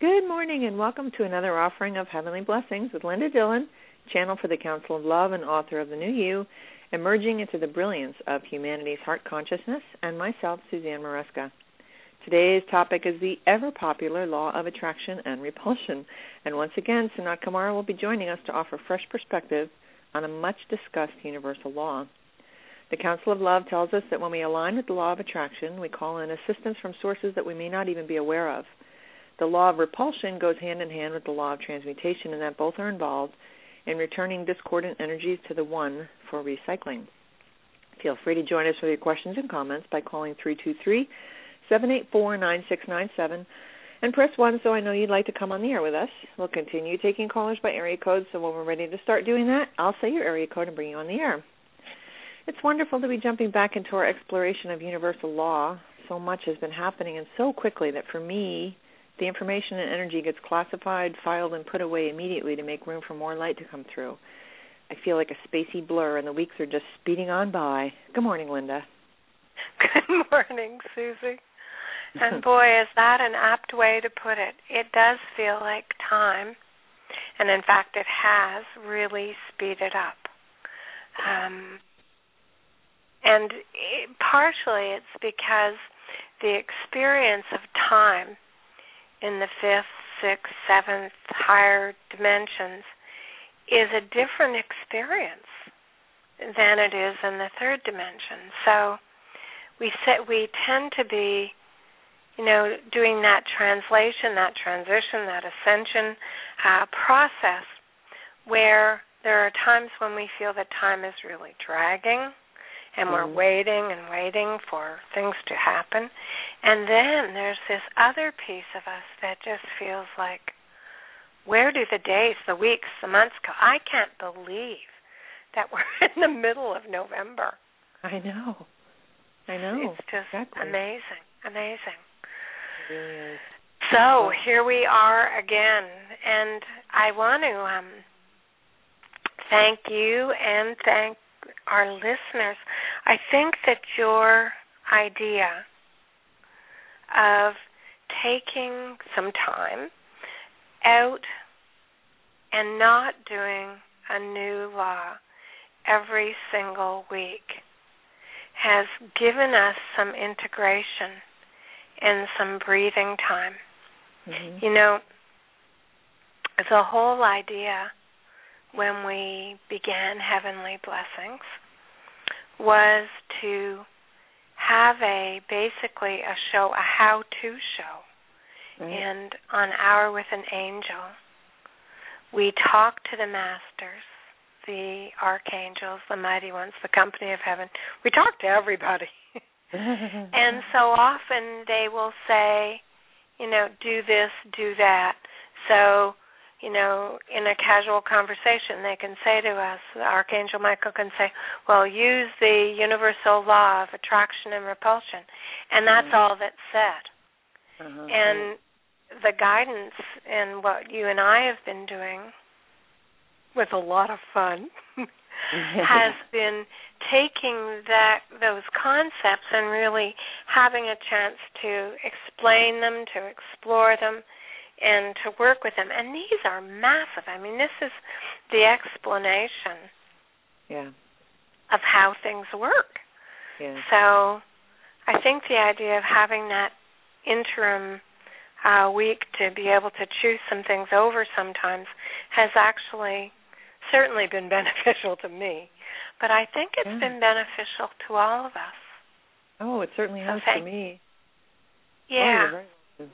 Good morning and welcome to another offering of Heavenly Blessings with Linda Dillon, channel for the Council of Love and author of The New You, emerging into the brilliance of humanity's heart consciousness, and myself, Suzanne Maresca. Today's topic is the ever-popular law of attraction and repulsion. And once again, Sanat Kumar will be joining us to offer fresh perspective on a much-discussed universal law. The Council of Love tells us that when we align with the law of attraction, we call in assistance from sources that we may not even be aware of. The law of repulsion goes hand in hand with the law of transmutation, and that both are involved in returning discordant energies to the one for recycling. Feel free to join us with your questions and comments by calling 323-784-9697 and press 1 so I know you'd like to come on the air with us. We'll continue taking callers by area code, so when we're ready to start doing that, I'll say your area code and bring you on the air. It's wonderful to be jumping back into our exploration of universal law. So much has been happening and so quickly that for me, the information and energy gets classified, filed, and put away immediately to make room for more light to come through. I feel like a spacey blur, and the weeks are just speeding on by. Good morning, Linda. Good morning, Susie. And boy, is that an apt way to put it. It does feel like time, and in fact it has really speeded up. Partially it's because the experience of time in the 5th, 6th, 7th, higher dimensions is a different experience than it is in the 3rd dimension. So we tend to be, doing that translation, that transition, that ascension process where there are times when we feel that time is really dragging and we're waiting and waiting for things to happen. And then there's this other piece of us that just feels like, where do the days, the weeks, the months go? I can't believe that we're in the middle of November. I know. It's just amazing. It really is. So here we are again, and I want to thank you and thank our listeners. I think that your idea of taking some time out and not doing a new law every single week has given us some integration and some breathing time. Mm-hmm. The whole idea when we began Heavenly Blessings was to have basically a show, a how-to show. Right. And on Hour with an Angel, we talk to the masters, the archangels, the mighty ones, the company of heaven. We talk to everybody. And so often they will say, do this, do that. So, in a casual conversation, they can say to us, Archangel Michael can say, well, use the universal law of attraction and repulsion. And that's all that's said. And the guidance in what you and I have been doing with a lot of fun has been taking those concepts and really having a chance to explain them, to explore them, and to work with them. And these are massive. I mean, this is the explanation of how things work. Yeah. So I think the idea of having that interim week to be able to choose some things over sometimes has actually certainly been beneficial to me. But I think it's been beneficial to all of us. Oh, it certainly has to me. Yeah.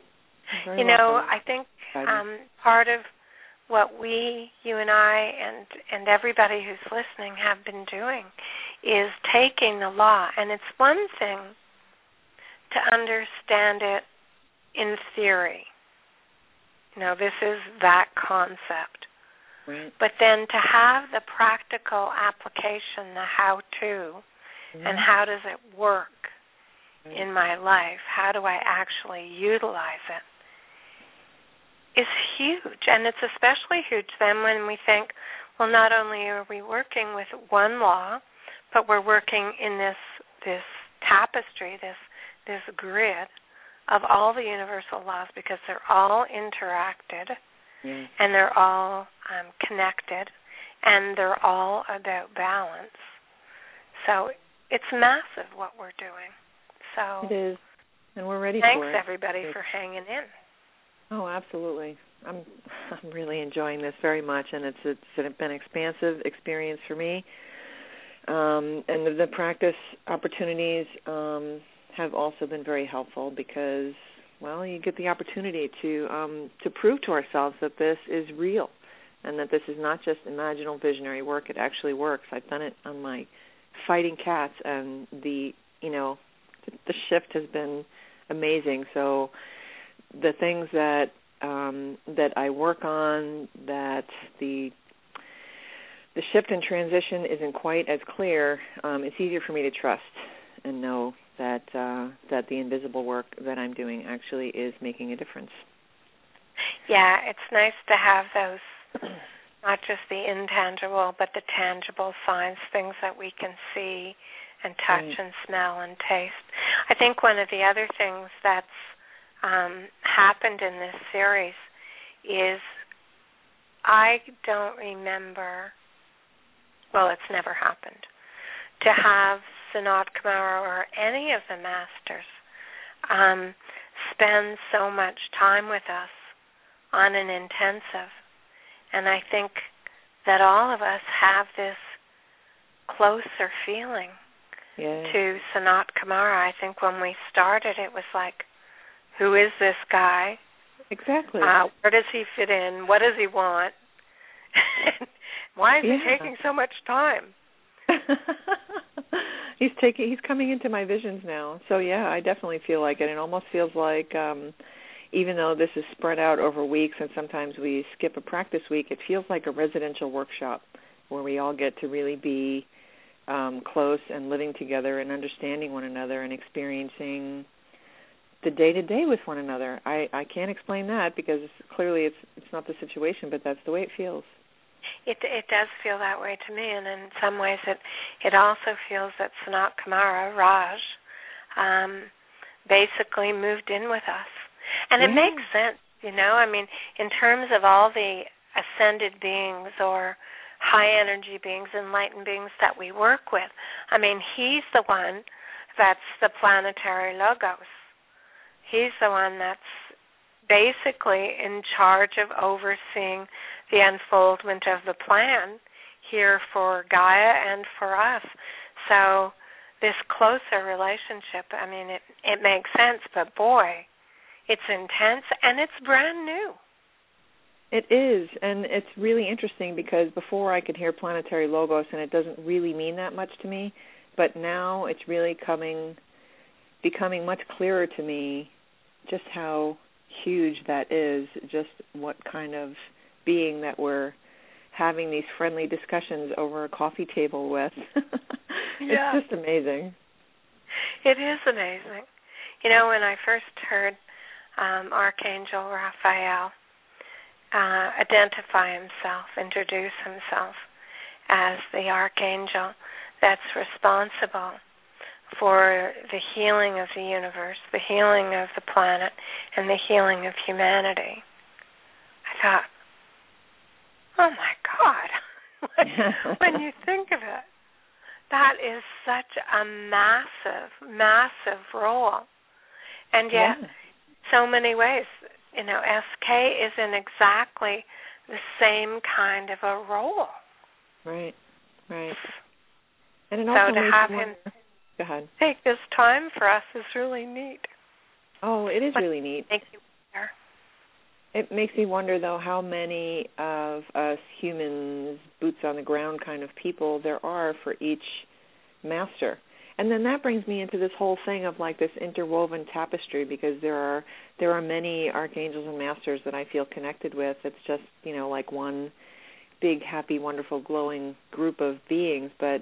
I think part of what you and I, and everybody who's listening have been doing is taking the law. And it's one thing to understand it in theory. This is that concept. Right. But then to have the practical application, the how-to, and how does it work in my life, how do I actually utilize it, is huge. And it's especially huge then when we think, well, not only are we working with one law, but we're working in this tapestry, this grid of all the universal laws because they're all interacted and they're all connected and they're all about balance. So it's massive what we're doing. So it is, and we're ready for it. Thanks everybody for hanging in. Oh, absolutely. I'm really enjoying this very much, and it's been an expansive experience for me. And the practice opportunities have also been very helpful because, well, you get the opportunity to prove to ourselves that this is real and that this is not just imaginal visionary work. It actually works. I've done it on my fighting cats, and the shift has been amazing. So the things that I work on, that the shift and transition isn't quite as clear, it's easier for me to trust and know that the invisible work that I'm doing actually is making a difference. Yeah, it's nice to have those, not just the intangible, but the tangible signs, things that we can see and touch and smell and taste. I think one of the other things that's happened in this series is I don't remember, well, it's never happened, to have Sanat Kumara or any of the masters spend so much time with us on an intensive. And I think that all of us have this closer feeling to Sanat Kumara. I think when we started, it was like, who is this guy? Exactly. Where does he fit in? What does he want? Why is he taking so much time? He's coming into my visions now. So yeah, I definitely feel like it. It almost feels like even though this is spread out over weeks and sometimes we skip a practice week, it feels like a residential workshop where we all get to really be close and living together and understanding one another and experiencing the day-to-day with one another. I can't explain that because clearly it's not the situation, but that's the way it feels. It does feel that way to me, and in some ways it also feels that Sanat Kumara, Raj, basically moved in with us. And it makes sense, I mean, in terms of all the ascended beings or high-energy beings, enlightened beings that we work with, I mean, he's the one that's the planetary logos. He's the one that's basically in charge of overseeing the unfoldment of the plan here for Gaia and for us. So this closer relationship, I mean, it makes sense, but boy, it's intense and it's brand new. It is, and it's really interesting because before I could hear planetary logos and it doesn't really mean that much to me, but now it's really becoming much clearer to me just how huge that is, just what kind of being that we're having these friendly discussions over a coffee table with. It's just amazing. It is amazing. When I first heard Archangel Raphael identify himself, introduce himself as the Archangel that's responsible for the healing of the universe, the healing of the planet, and the healing of humanity, I thought, oh my God, when you think of it, that is such a massive, massive role. And yet, so many ways, SK is in exactly the same kind of a role. Right. And it so also to have him take this time for us is really neat. Oh, it is really neat. Thank you. It makes me wonder, though, how many of us humans, boots on the ground kind of people there are for each master. And then that brings me into this whole thing of like this interwoven tapestry, because there are many archangels and masters that I feel connected with. It's just, like one big, happy, wonderful, glowing group of beings. But,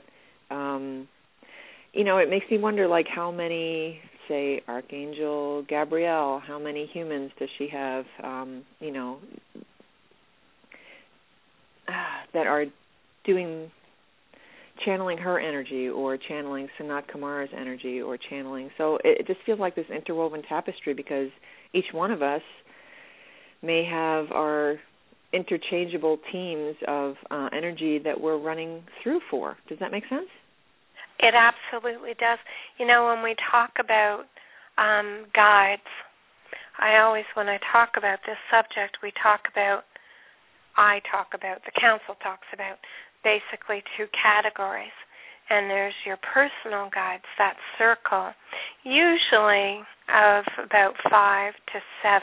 it makes me wonder, like, how many, say, Archangel Gabrielle, how many humans does she have, that are doing channeling her energy or channeling Sanat Kumar's energy or channeling. So it just feels like this interwoven tapestry, because each one of us may have our interchangeable teams of energy that we're running through for. Does that make sense? It absolutely does. You know, when we talk about guides, I always, when I talk about this subject, the council talks about basically two categories. And there's your personal guides, that circle, usually of about 5 to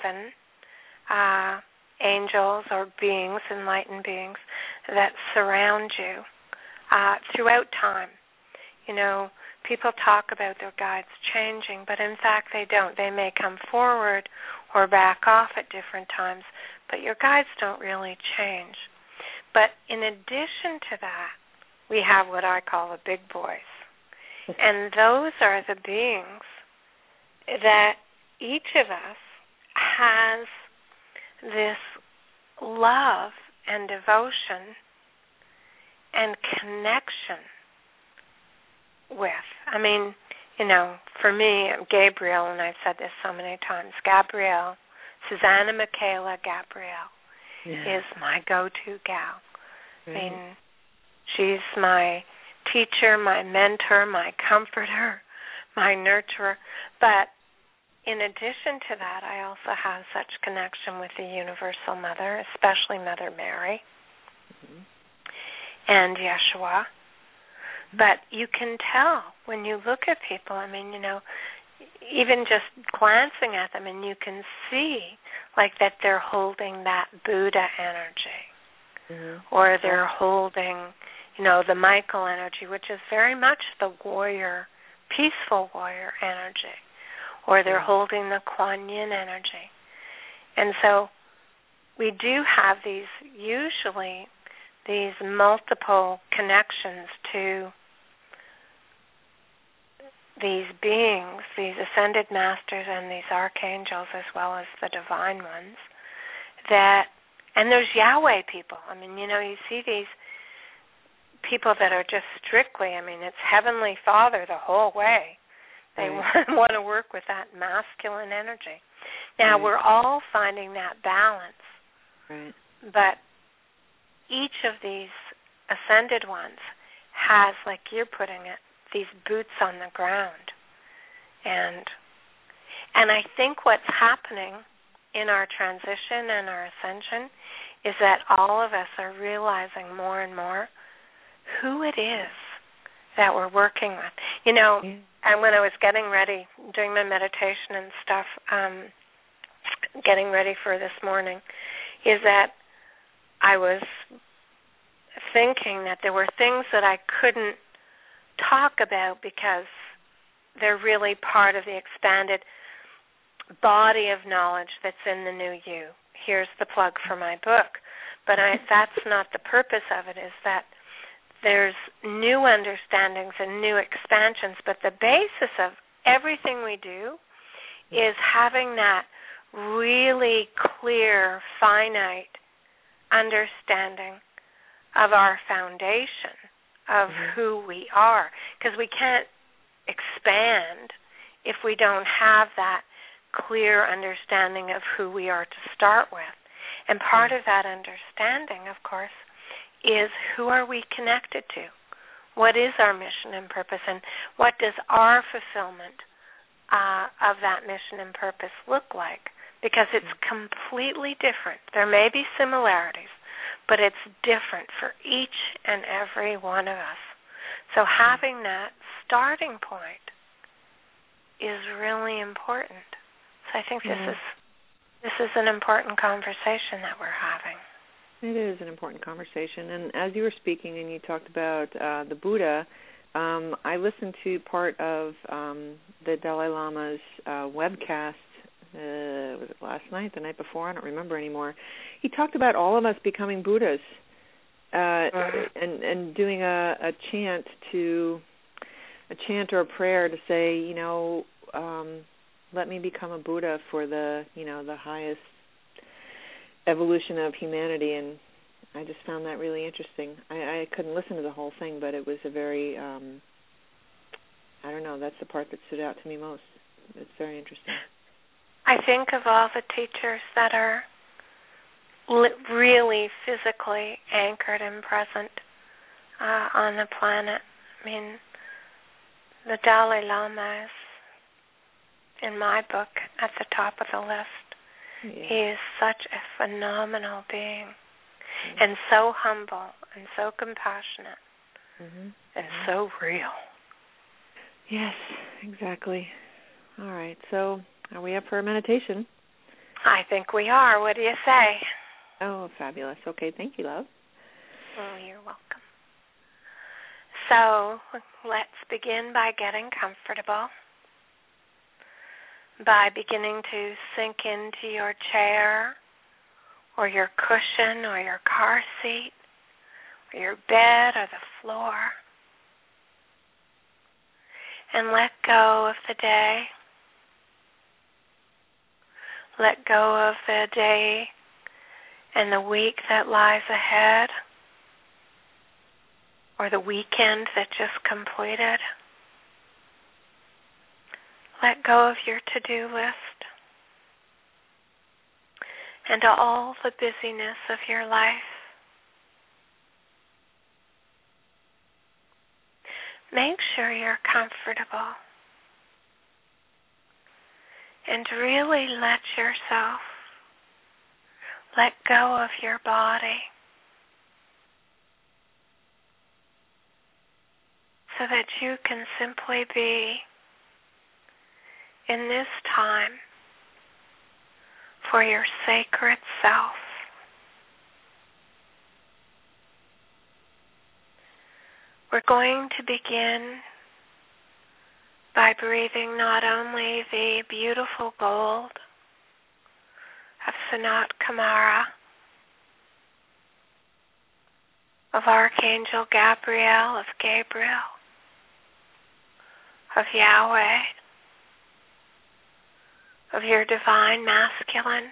7 angels or beings, enlightened beings, that surround you throughout time. You know, people talk about their guides changing, but in fact they don't. They may come forward or back off at different times, but your guides don't really change. But in addition to that, we have what I call the big boys. And those are the beings that each of us has this love and devotion and connection with. I mean, you know, for me, Gabrielle, and I've said this so many times, Gabrielle, Susanna Michaela Gabrielle is my go-to gal. Right. I mean, she's my teacher, my mentor, my comforter, my nurturer. But in addition to that, I also have such connection with the Universal Mother, especially Mother Mary and Yeshua. But you can tell when you look at people, I mean, you know, even just glancing at them, and you can see like that they're holding that Buddha energy, or they're holding, you know, the Michael energy, which is very much the warrior, peaceful warrior energy, or they're holding the Kuan Yin energy. And so we do have usually these multiple connections to these beings, these ascended masters and these archangels, as well as the divine ones, and there's Yahweh people. I mean, you know, you see these people that are just strictly, I mean, it's Heavenly Father the whole way. They want to work with that masculine energy. Now, we're all finding that balance, but each of these ascended ones has, like you're putting it, these boots on the ground. And I think what's happening in our transition and our ascension is that all of us are realizing more and more who it is that we're working with. You know, and when I was getting ready, doing my meditation and stuff, getting ready for this morning, is that I was thinking that there were things that I couldn't talk about because they're really part of the expanded body of knowledge that's in the new you. Here's the plug for my book. But that's not the purpose of it, is that there's new understandings and new expansions, but the basis of everything we do is having that really clear, finite understanding of our foundation, of who we are, because we can't expand if we don't have that clear understanding of who we are to start with. And part of that understanding, of course, is who are we connected to? What is our mission and purpose, and what does our fulfillment of that mission and purpose look like? Because it's completely different. There may be similarities, but it's different for each and every one of us. So having that starting point is really important. So I think this is an important conversation that we're having. It is an important conversation. And as you were speaking and you talked about the Buddha, I listened to part of the Dalai Lama's webcast. Was it last night, the night before? I don't remember anymore. He talked about all of us becoming Buddhas and doing a chant or a prayer to say, you know, let me become a Buddha for the highest evolution of humanity. And I just found that really interesting. I couldn't listen to the whole thing, but it was a very, I don't know, that's the part that stood out to me most. It's very interesting. I think of all the teachers that are really physically anchored and present on the planet. I mean, the Dalai Lama is, in my book, at the top of the list. Yeah. He is such a phenomenal being, and so humble, and so compassionate, and so real. Yes, exactly. All right, so are we up for a meditation? I think we are. What do you say? Oh, fabulous. Okay, thank you, love. Oh, you're welcome. So let's begin by getting comfortable, by beginning to sink into your chair or your cushion or your car seat or your bed or the floor, and let go of the day. Let go of the day and the week that lies ahead, or the weekend that just completed. Let go of your to-do list and all the busyness of your life. Make sure you're comfortable and really let yourself let go of your body so that you can simply be in this time for your sacred self. We're going to begin by breathing not only the beautiful gold of Sanat Kumara, of Archangel Gabriel, of Gabriel, of Yahweh, of your divine masculine,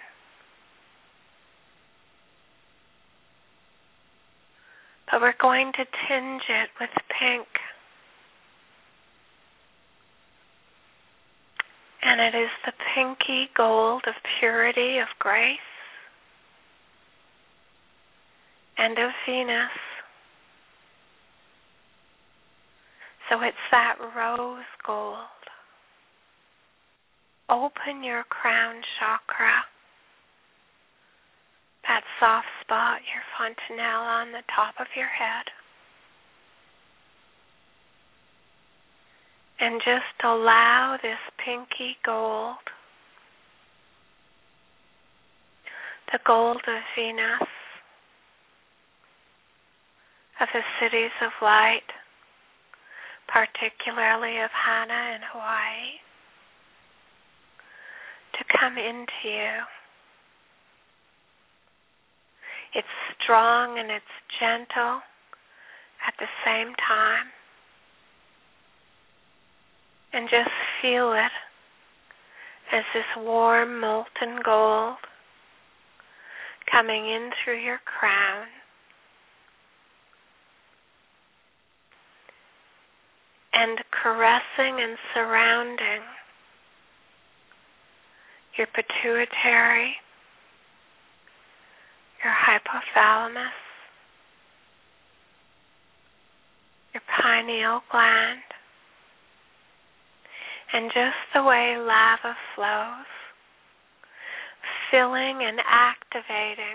but we're going to tinge it with pink. And it is the pinky gold of purity, of grace, and of Venus. So it's that rose gold. Open your crown chakra, that soft spot, your fontanelle on the top of your head. And just allow this pinky gold, the gold of Venus, of the cities of light, particularly of Hana in Hawaii, to come into you. It's strong and it's gentle at the same time. And just feel it as this warm molten gold coming in through your crown and caressing and surrounding your pituitary, your hypothalamus, your pineal gland, and just the way lava flows, filling and activating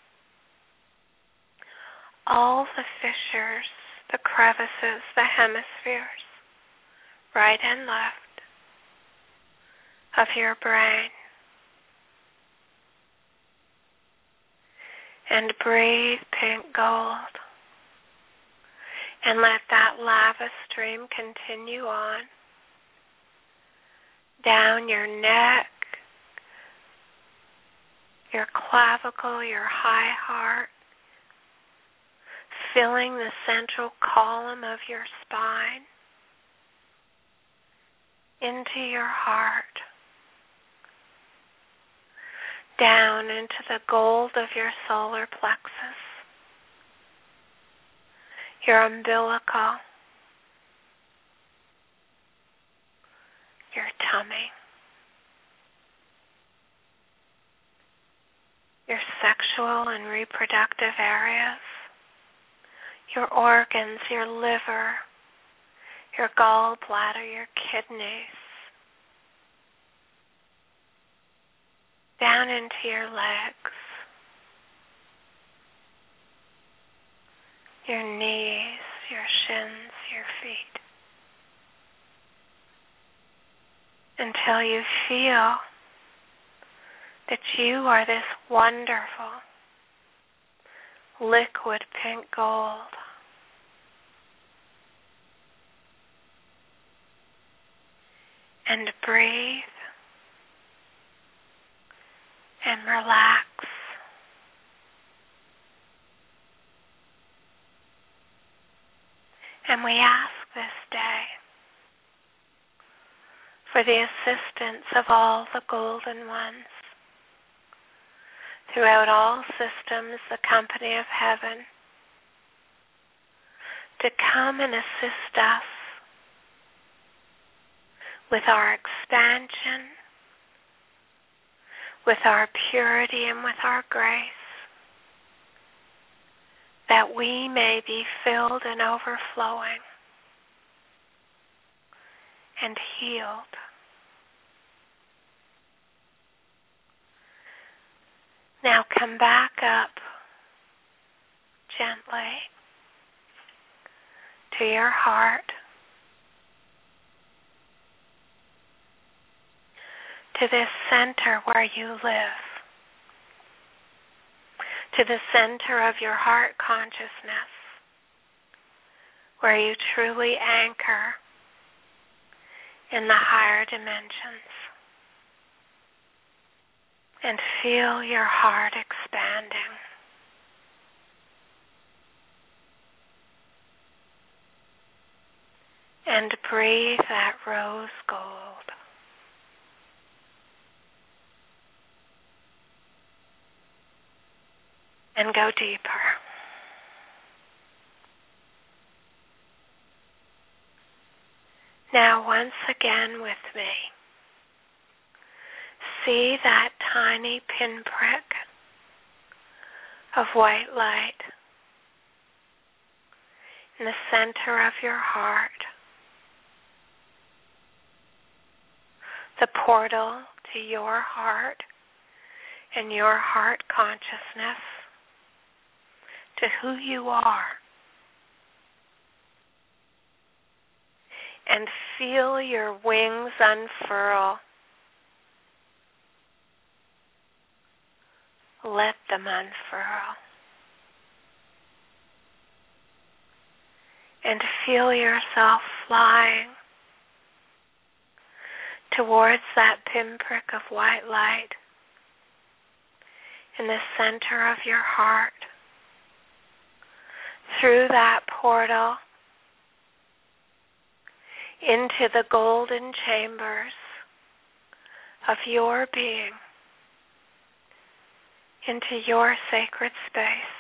all the fissures, the crevices, the hemispheres, right and left, of your brain. And breathe pink gold. And let that lava stream continue on down your neck, your clavicle, your high heart, filling the central column of your spine, into your heart, down into the gold of your solar plexus, your umbilical, your tummy, your sexual and reproductive areas, your organs, your liver, your gallbladder, your kidneys, down into your legs, your knees, your shins, your feet, until you feel that you are this wonderful liquid pink gold. And breathe and relax. And we ask this day for the assistance of all the golden ones throughout all systems, the company of heaven, to come and assist us with our expansion, with our purity, and with our grace, that we may be filled and overflowing and healed. Now come back up gently to your heart, to this center where you live, to the center of your heart consciousness, where you truly anchor in the higher dimensions, and feel your heart expanding. And breathe that rose gold. And go deeper. Now, once again with me, see that tiny pinprick of white light in the center of your heart, the portal to your heart and your heart consciousness, to who you are, and feel your wings unfurl. Let them unfurl. And feel yourself flying towards that pinprick of white light in the center of your heart, through that portal into the golden chambers of your being, into your sacred space.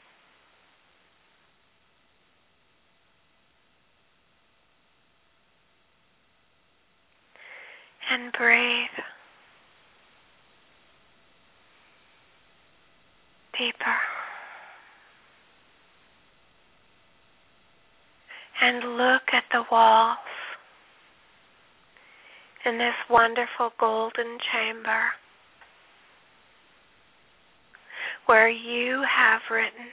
And breathe deeper. And look at the walls in this wonderful golden chamber where you have written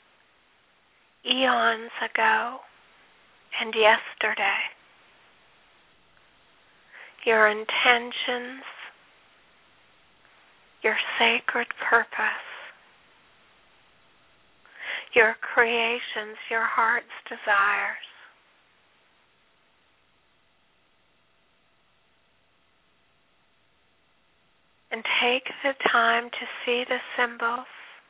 eons ago and yesterday your intentions, your sacred purpose, your creations, your heart's desires. And take the time to see the symbols,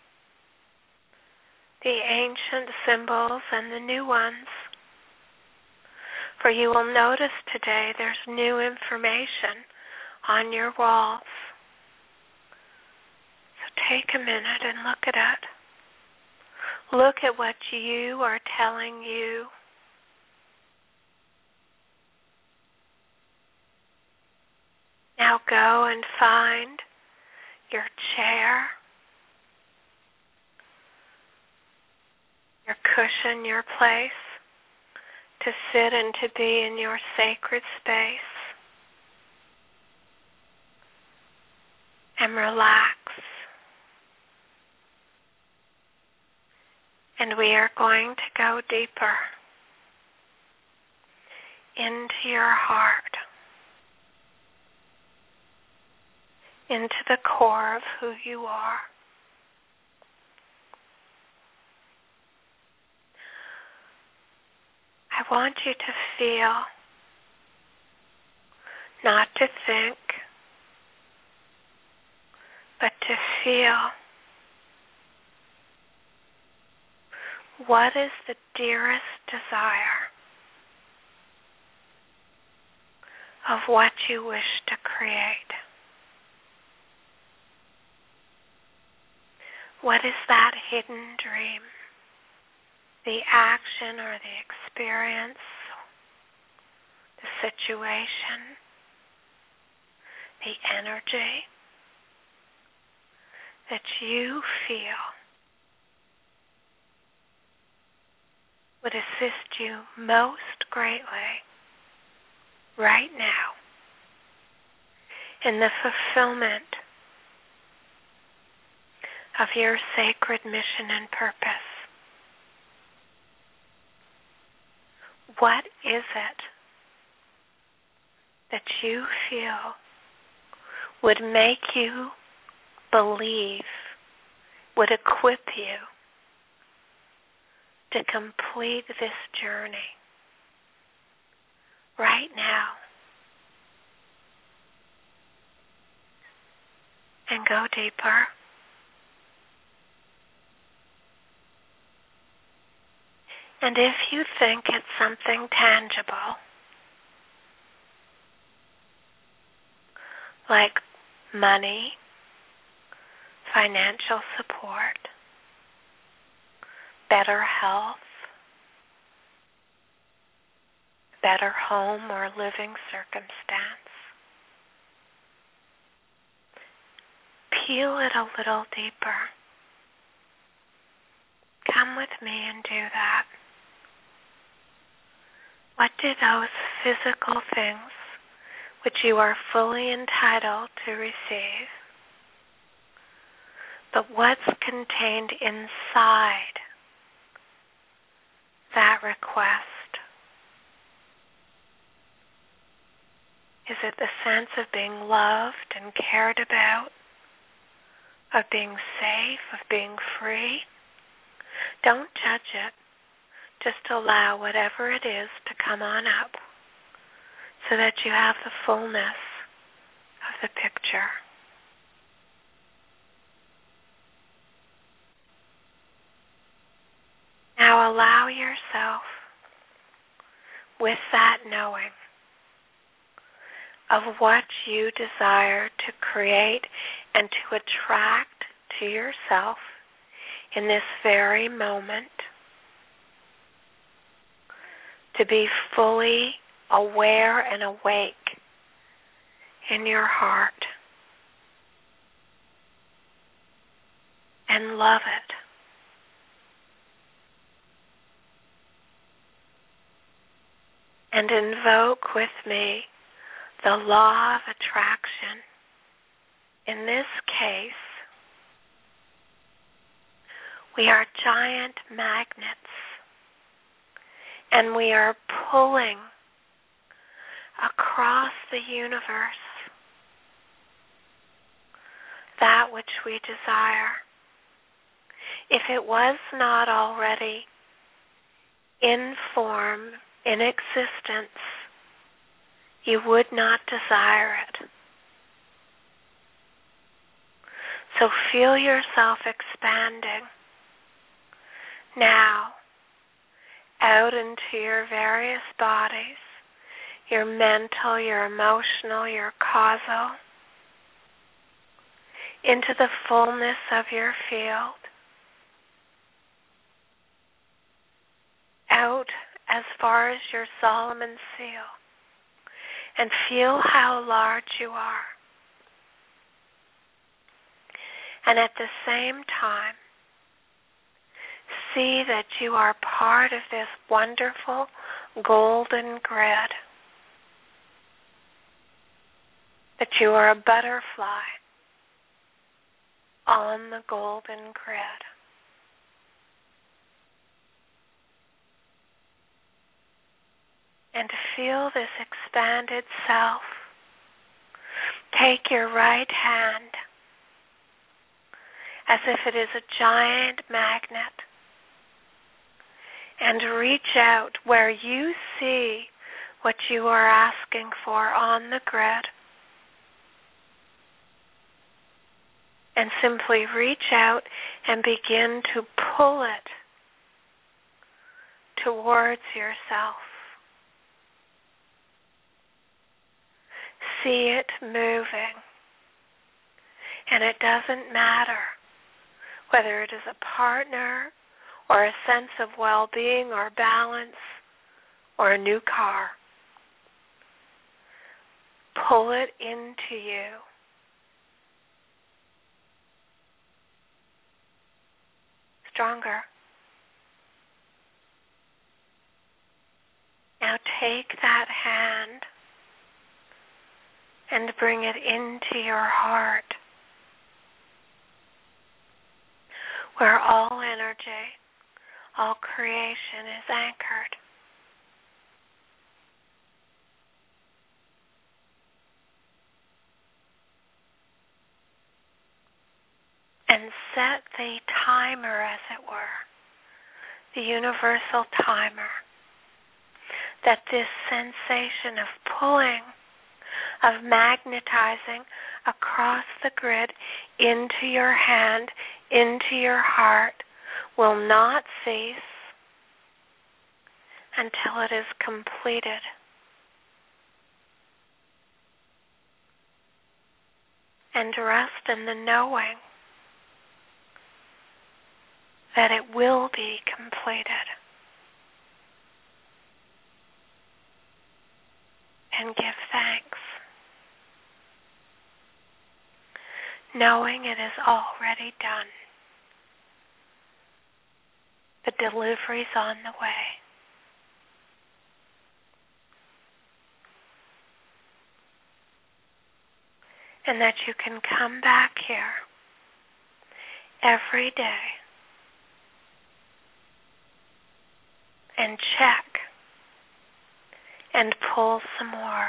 the ancient symbols and the new ones. For you will notice today there's new information on your walls. So take a minute and look at it. Look at what you are telling you. Now go and find your chair, your cushion, your place to sit and to be in your sacred space. And relax. And we are going to go deeper into your heart, into the core of who you are. I want you to feel, not to think, but to feel. What is the dearest desire of what you wish to create? What is that hidden dream? The action or the experience, the situation, the energy that you feel would assist you most greatly right now in the fulfillment of your sacred mission and purpose. What is it that you feel would make you believe, would equip you to complete this journey right now? And go deeper. And if you think it's something tangible, like money, financial support, better health, better home or living circumstance, peel it a little deeper. Come with me and do that. What do those physical things which you are fully entitled to receive, but what's contained inside that request? Is it the sense of being loved and cared about, of being safe, of being free? Don't judge it. Just allow whatever it is to come on up so that you have the fullness of the picture. Now allow yourself, with that knowing of what you desire to create and to attract to yourself in this very moment, to be fully aware and awake in your heart and love it. And invoke with me the law of attraction. In this case, we are giant magnets, and we are pulling across the universe that which we desire. If it was not already in form, in existence, you would not desire it. So feel yourself expanding now out into your various bodies, your mental, your emotional, your causal, into the fullness of your field. out as far as your Solomon seal and feel how large you are. And at the same time, see that you are part of this wonderful golden grid, that you are a butterfly on the golden grid. And to feel this expanded self, take your right hand as if it is a giant magnet and reach out where you see what you are asking for on the grid, and simply reach out and begin to pull it towards yourself. See it moving, and it doesn't matter whether it is a partner or a sense of well-being or balance or a new car. Pull it into you. Stronger. Now take that hand and bring it into your heart, where all energy, all creation is anchored. And set the timer, as it were, the universal timer, that this sensation of pulling, of magnetizing across the grid into your hand, into your heart, will not cease until it is completed. And rest in the knowing that it will be completed. And give thanks, knowing it is already done. The delivery's on the way. And that you can come back here every day and check and pull some more,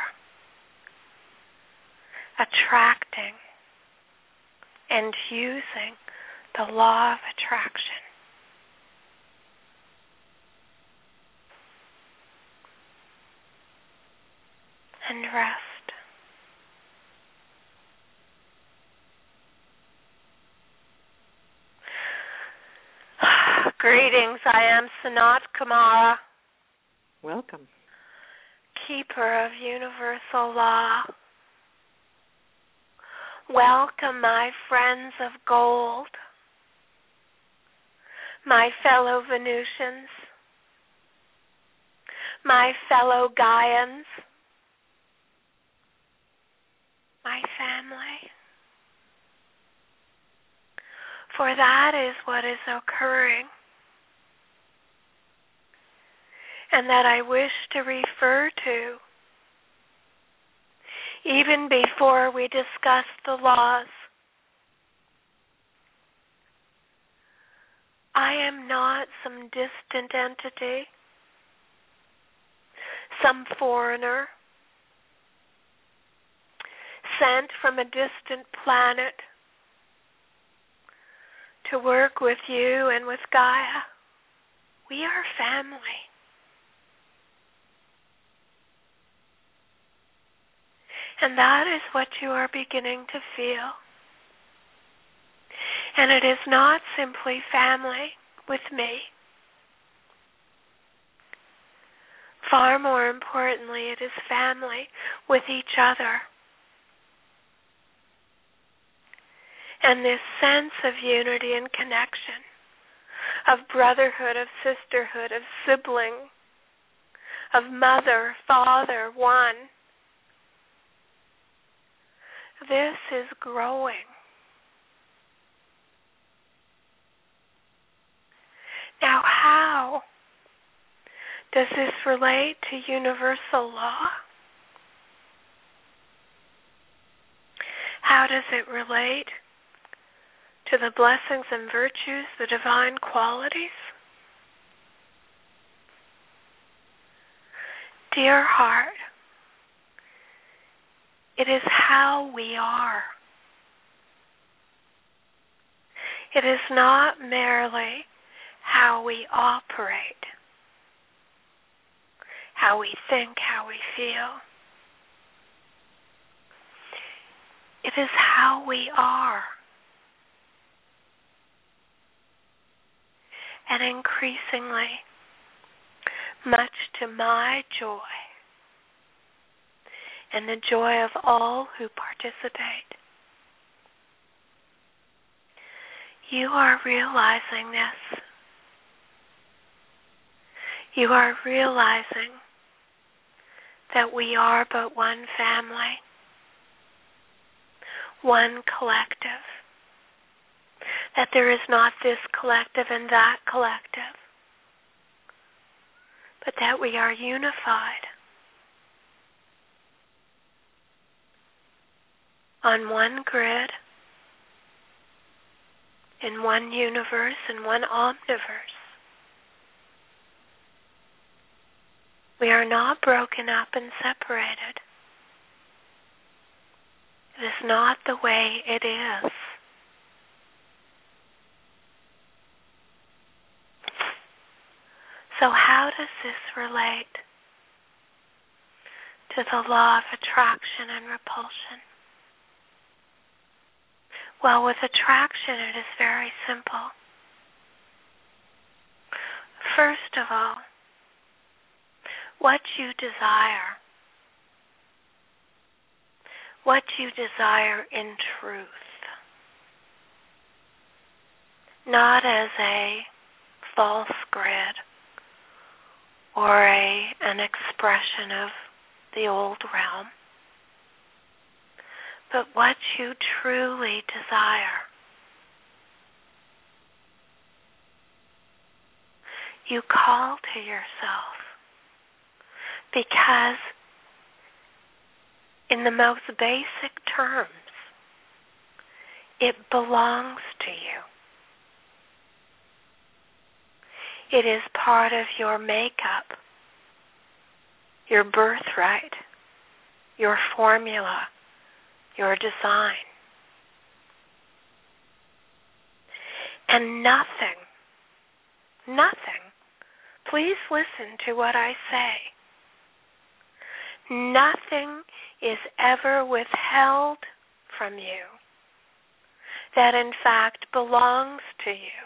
attracting and using the law of attraction. And rest. Greetings, I am Sanat Kumara. Welcome. Keeper of universal law. Welcome, my friends of gold, my fellow Venusians, my fellow Gaians, my family. For that is what is occurring, and that I wish to refer to even before we discuss the laws. I am not some distant entity, some foreigner, sent from a distant planet to work with you and with Gaia. We are family. And that is what you are beginning to feel. And it is not simply family with me. Far more importantly, it is family with each other. And this sense of unity and connection, of brotherhood, of sisterhood, of sibling, of mother, father, one. This is growing. Now, how does this relate to universal law? How does it relate to the blessings and virtues, the divine qualities? Dear heart, it is how we are. It is not merely how we operate, how we think, how we feel. It is how we are. And increasingly, much to my joy and the joy of all who participate, you are realizing this. You are realizing that we are but one family, one collective, that there is not this collective and that collective, but that we are unified on one grid, in one universe, in one omniverse. We are not broken up and separated. It is not the way it is. So how does this relate to the law of attraction and repulsion? Well, with attraction, it is very simple. First of all, what you desire in truth, not as a false grid or an expression of the old realm, but what you truly desire. You call to yourself, because in the most basic terms, it belongs to you. It is part of your makeup, your birthright, your formula, your design. And nothing, please listen to what I say. Nothing is ever withheld from you that in fact belongs to you.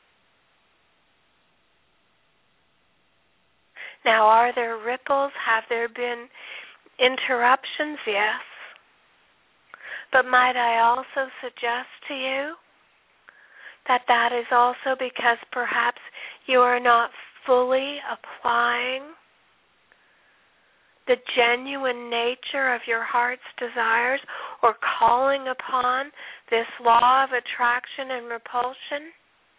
Now, are there ripples? Have there been interruptions? Yes. But might I also suggest to you that that is also because perhaps you are not fully applying the genuine nature of your heart's desires or calling upon this law of attraction and repulsion?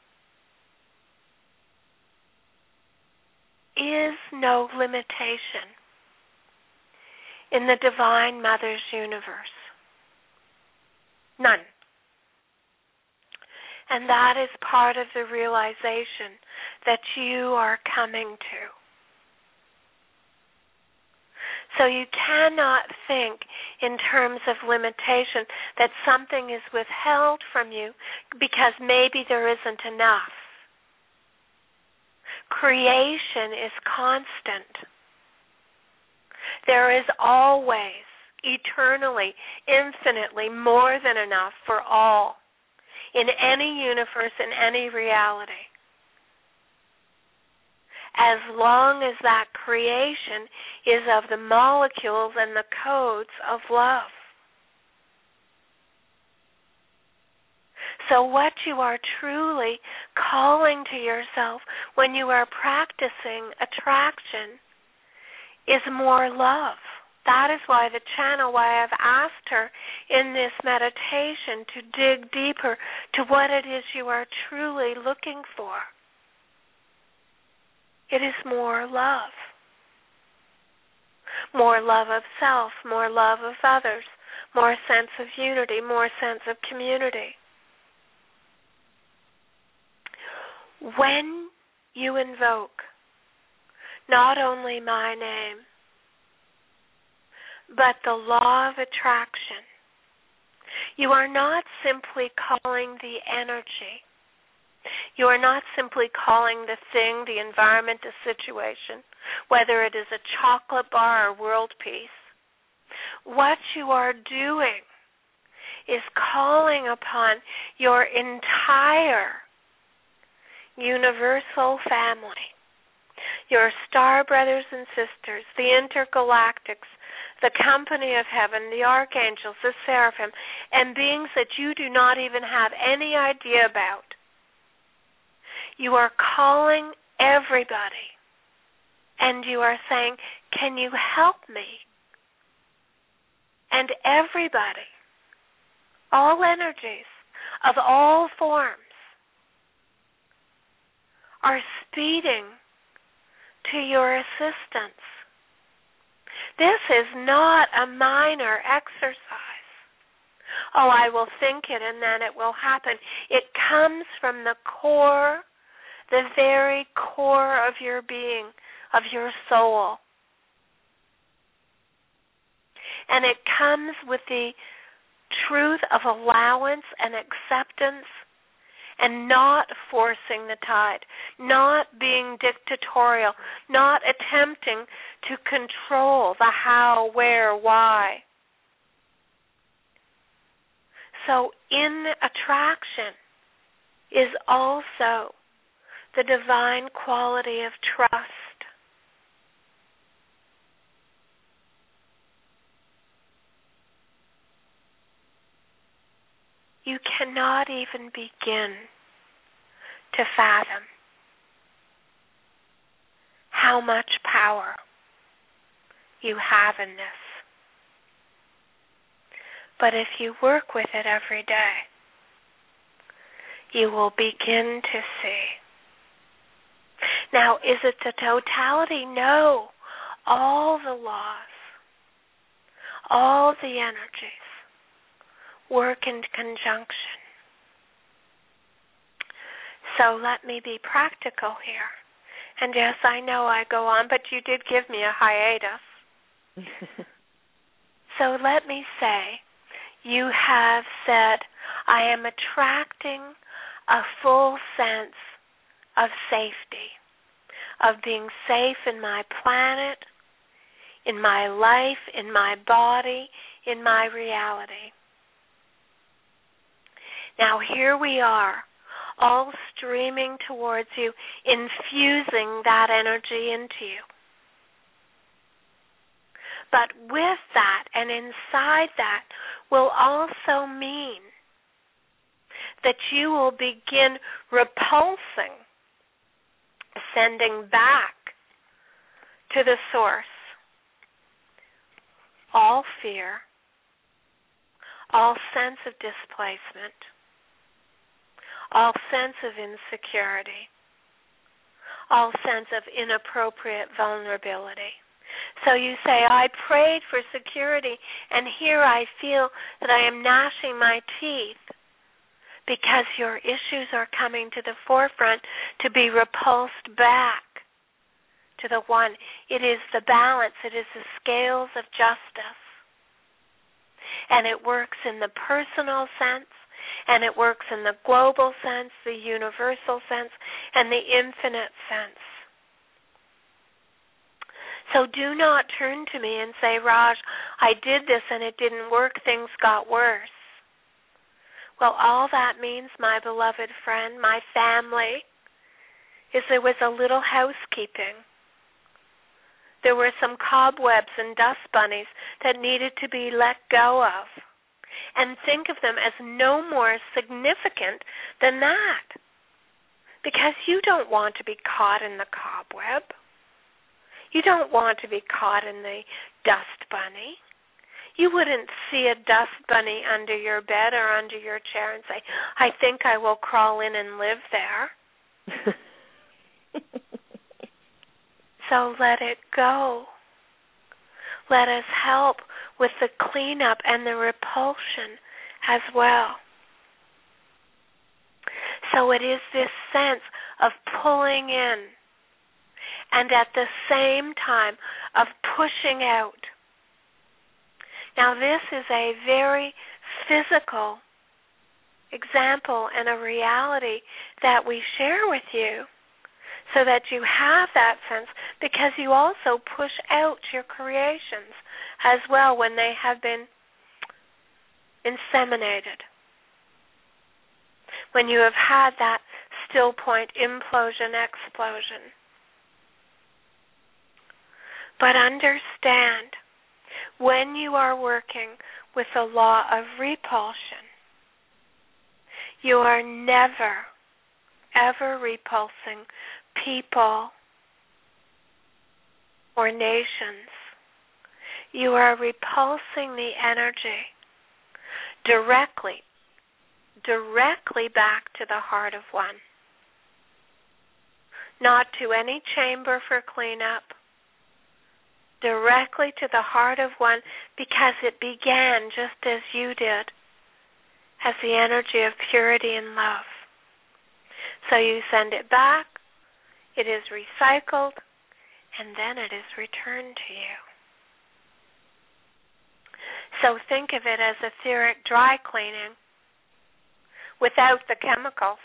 Is no limitation in the Divine Mother's universe. None. And that is part of the realization that you are coming to. So you cannot think in terms of limitation that something is withheld from you because maybe there isn't enough. Creation is constant. There is always, eternally, infinitely more than enough for all in any universe, in any reality. As long as that creation is of the molecules and the codes of love. So what you are truly calling to yourself when you are practicing attraction is more love. That is why I've asked her in this meditation to dig deeper to what it is you are truly looking for. It is more love. More love of self, more love of others, more sense of unity, more sense of community. When you invoke not only my name, but the law of attraction, you are not simply calling the energy. You are not simply calling the thing, the environment, the situation, whether it is a chocolate bar or world peace. What you are doing is calling upon your entire universal family, your star brothers and sisters, the intergalactics, the company of heaven, the archangels, the seraphim, and beings that you do not even have any idea about. You are calling everybody, and you are saying, can you help me? And everybody, all energies of all forms, are speeding to your assistance. This is not a minor exercise. Oh, I will think it and then it will happen. It comes from the core, the very core of your being, of your soul. And it comes with the truth of allowance and acceptance and not forcing the tide, not being dictatorial, not attempting to control the how, where, why. So in attraction is also the divine quality of trust. You cannot even begin to fathom how much power you have in this. But if you work with it every day, you will begin to see. Now, is it the totality? No. All the laws, all the energies work in conjunction. So let me be practical here. And yes, I know I go on, but you did give me a hiatus. So let me say, you have said, I am attracting a full sense of safety, of being safe in my planet, in my life, in my body, in my reality. Now here we are, all streaming towards you, infusing that energy into you. But with that and inside that will also mean that you will begin repulsing, sending back to the source all fear, all sense of displacement, all sense of insecurity, all sense of inappropriate vulnerability. So you say, I prayed for security, and here I feel that I am gnashing my teeth because your issues are coming to the forefront to be repulsed back to the one. It is the balance. It is the scales of justice. And it works in the personal sense, and it works in the global sense, the universal sense, and the infinite sense. So do not turn to me and say, Raj, I did this and it didn't work, things got worse. Well, all that means, my beloved friend, my family, is there was a little housekeeping. There were some cobwebs and dust bunnies that needed to be let go of. and think of them as no more significant than that. Because you don't want to be caught in the cobweb. You don't want to be caught in the dust bunny. You wouldn't see a dust bunny under your bed or under your chair and say, I think I will crawl in and live there. So let it go. Let us help with the cleanup and the repulsion as well. So it is this sense of pulling in and at the same time of pushing out. Now this is a very physical example and a reality that we share with you so that you have that sense, because you also push out your creations as well when they have been inseminated. When you have had that still point implosion, explosion. But understand, when you are working with the law of repulsion, you are never, ever repulsing people or nations. You are repulsing the energy directly back to the heart of one. Not to any chamber for cleanup, directly to the heart of one, because it began just as you did, as the energy of purity and love. So you send it back, it is recycled, and then it is returned to you. So think of it as etheric dry cleaning without the chemicals.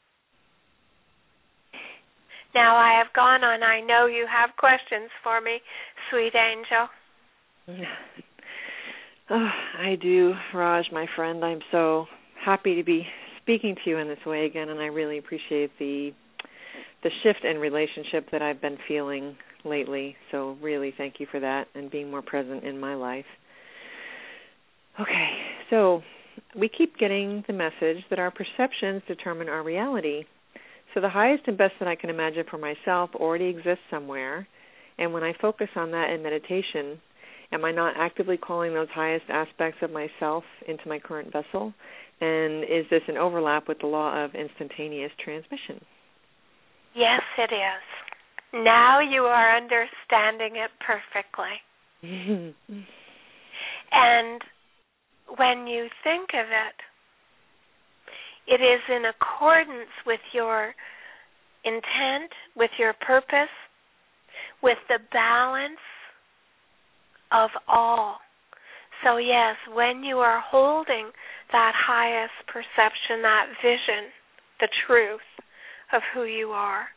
Now I have gone on. I know you have questions for me, sweet angel. Oh, I do, Raj, my friend. I'm so happy to be speaking to you in this way again, and I really appreciate the shift in relationship that I've been feeling lately. So really thank you for that and being more present in my life. Okay, so we keep getting the message that our perceptions determine our reality. So the highest and best that I can imagine for myself already exists somewhere, and when I focus on that in meditation, am I not actively calling those highest aspects of myself into my current vessel? And is this an overlap with the law of instantaneous transmission? Yes, it is. Now you are understanding it perfectly. And when you think of it, it is in accordance with your intent, with your purpose, with the balance of all. So yes, when you are holding that highest perception, that vision, the truth of who you are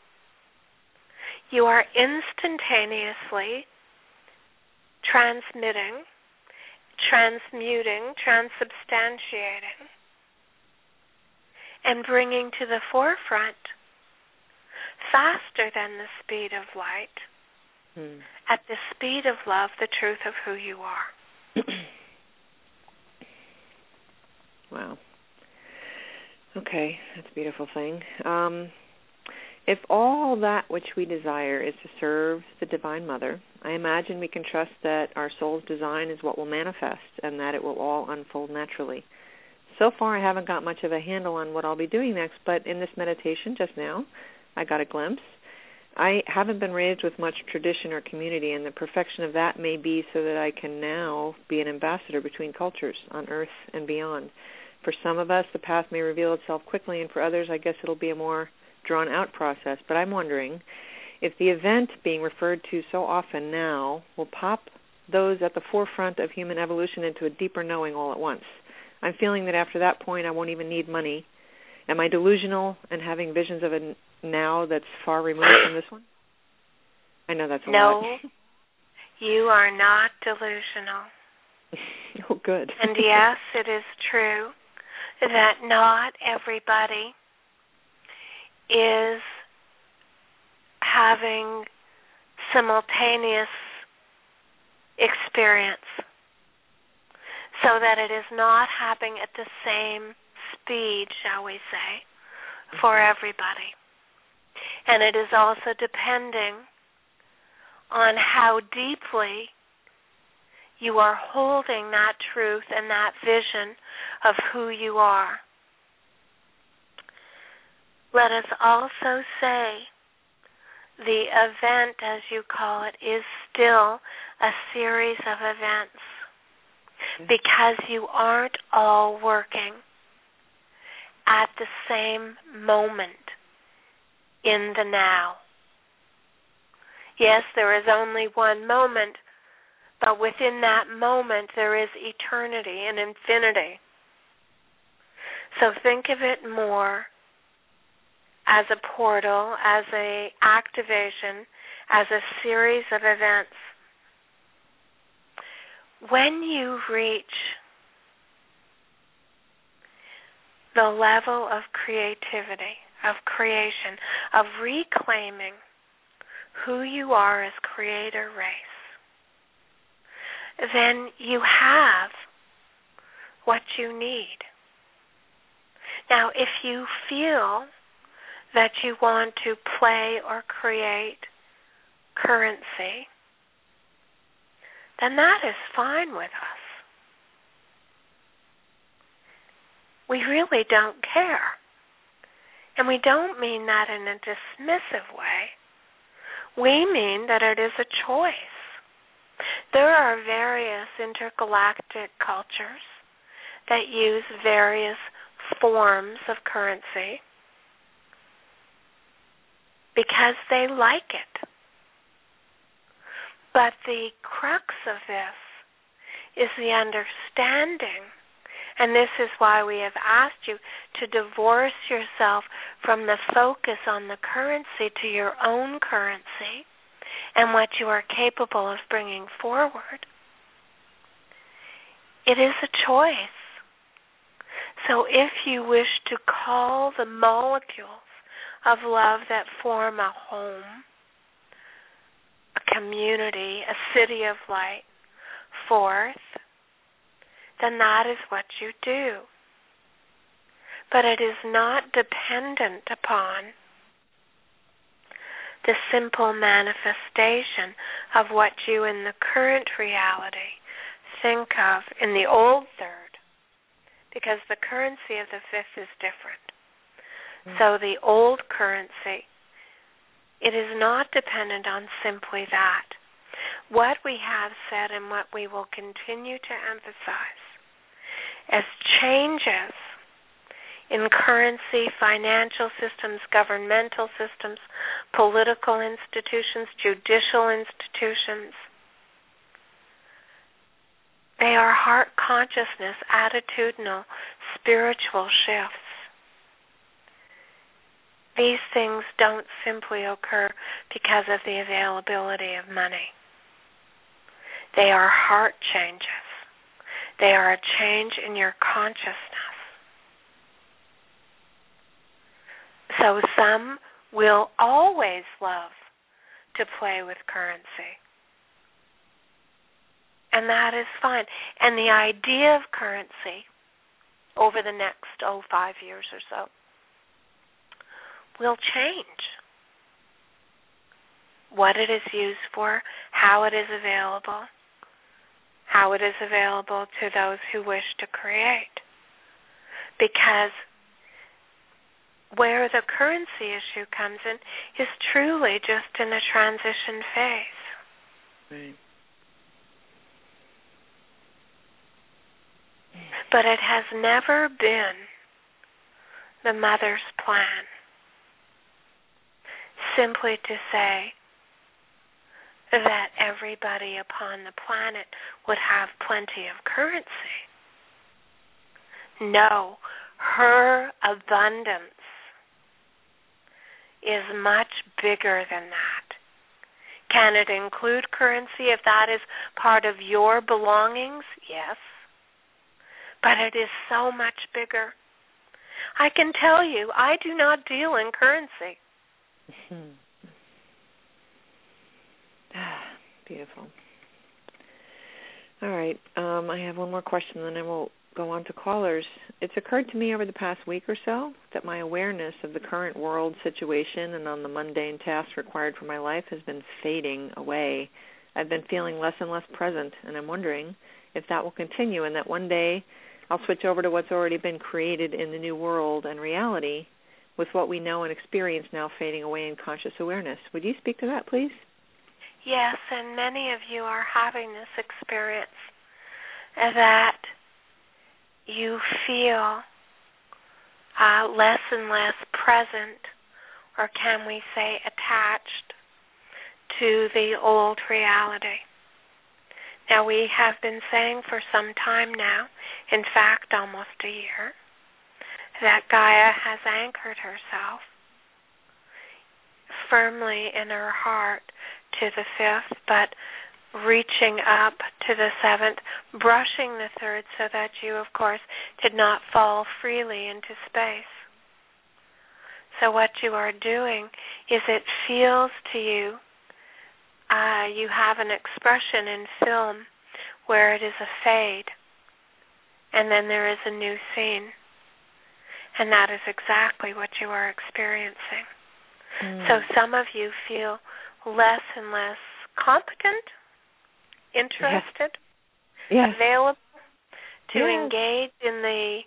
instantaneously transmitting, transmuting, transubstantiating, and bringing to the forefront, faster than the speed of light, at the speed of love, the truth of who you are. Wow. Okay, that's a beautiful thing. If all that which we desire is to serve the Divine Mother, I imagine we can trust that our soul's design is what will manifest and that it will all unfold naturally. So far, I haven't got much of a handle on what I'll be doing next, but in this meditation just now, I got a glimpse. I haven't been raised with much tradition or community, and the perfection of that may be so that I can now be an ambassador between cultures on Earth and beyond. For some of us, the path may reveal itself quickly, and for others, I guess it'll be a more drawn-out process. But I'm wondering if the event being referred to so often now will pop those at the forefront of human evolution into a deeper knowing all at once. I'm feeling that after that point, I won't even need money. Am I delusional and having visions of a now that's far removed from this one? I know that's a lot. No, you are not delusional. Oh, good. And yes, it is true that not everybody is having simultaneous experience. so that it is not happening at the same speed, shall we say, for everybody. And it is also depending on how deeply you are holding that truth and that vision of who you are. Let us also say the event, as you call it, is still a series of events because you aren't all working at the same moment in the now. Yes, there is only one moment, but within that moment there is eternity and infinity. So think of it more as a portal, as an activation, as a series of events. When you reach the level of creativity, of creation, of reclaiming who you are as creator race, then you have what you need. Now, if you feel that you want to play or create currency, then that is fine with us. We really don't care. And we don't mean that in a dismissive way. We mean that it is a choice. There are various intergalactic cultures that use various forms of currency because they like it. But the crux of this is the understanding, and this is why we have asked you to divorce yourself from the focus on the currency to your own currency and what you are capable of bringing forward. It is a choice. So if you wish to call the molecules of love that form a home, a community, a city of light forth, then that is what you do. But it is not dependent upon the simple manifestation of what you in the current reality think of in the old third, because the currency of the fifth is different. So the old currency, it is not dependent on simply that. What we have said and what we will continue to emphasize as changes in currency, financial systems, governmental systems, political institutions, judicial institutions, they are heart consciousness, attitudinal, spiritual shifts. These things don't simply occur because of the availability of money. They are heart changes. They are a change in your consciousness. So some will always love to play with currency. And that is fine. And the idea of currency over the next, 5 years or so will change. What it is used for, how it is available to those who wish to create. Because where the currency issue comes in is truly just in a transition phase. Right. But it has never been the mother's plan simply to say that everybody upon the planet would have plenty of currency. No, her abundance is much bigger than that. Can it include currency if that is part of your belongings? Yes. But it is so much bigger. I can tell you, I do not deal in currency. Beautiful. All right. I have one more question, and then we'll go on to callers. It's occurred to me over the past week or so that my awareness of the current world situation and on the mundane tasks required for my life has been fading away. I've been feeling less and less present, and I'm wondering if that will continue and that one day I'll switch over to what's already been created in the new world and reality with what we know and experience now fading away in conscious awareness. Would you speak to that, please? Yes, and many of you are having this experience that you feel less and less present, or can we say attached, to the old reality. Now, we have been saying for some time now, in fact almost a year, that Gaia has anchored herself firmly in her heart to the fifth, but reaching up to the seventh, brushing the third so that you, of course, did not fall freely into space. So what you are doing is it feels to you, you have an expression in film where it is a fade, and then there is a new scene. And that is exactly what you are experiencing. So some of you feel less and less competent, interested, available to engage in the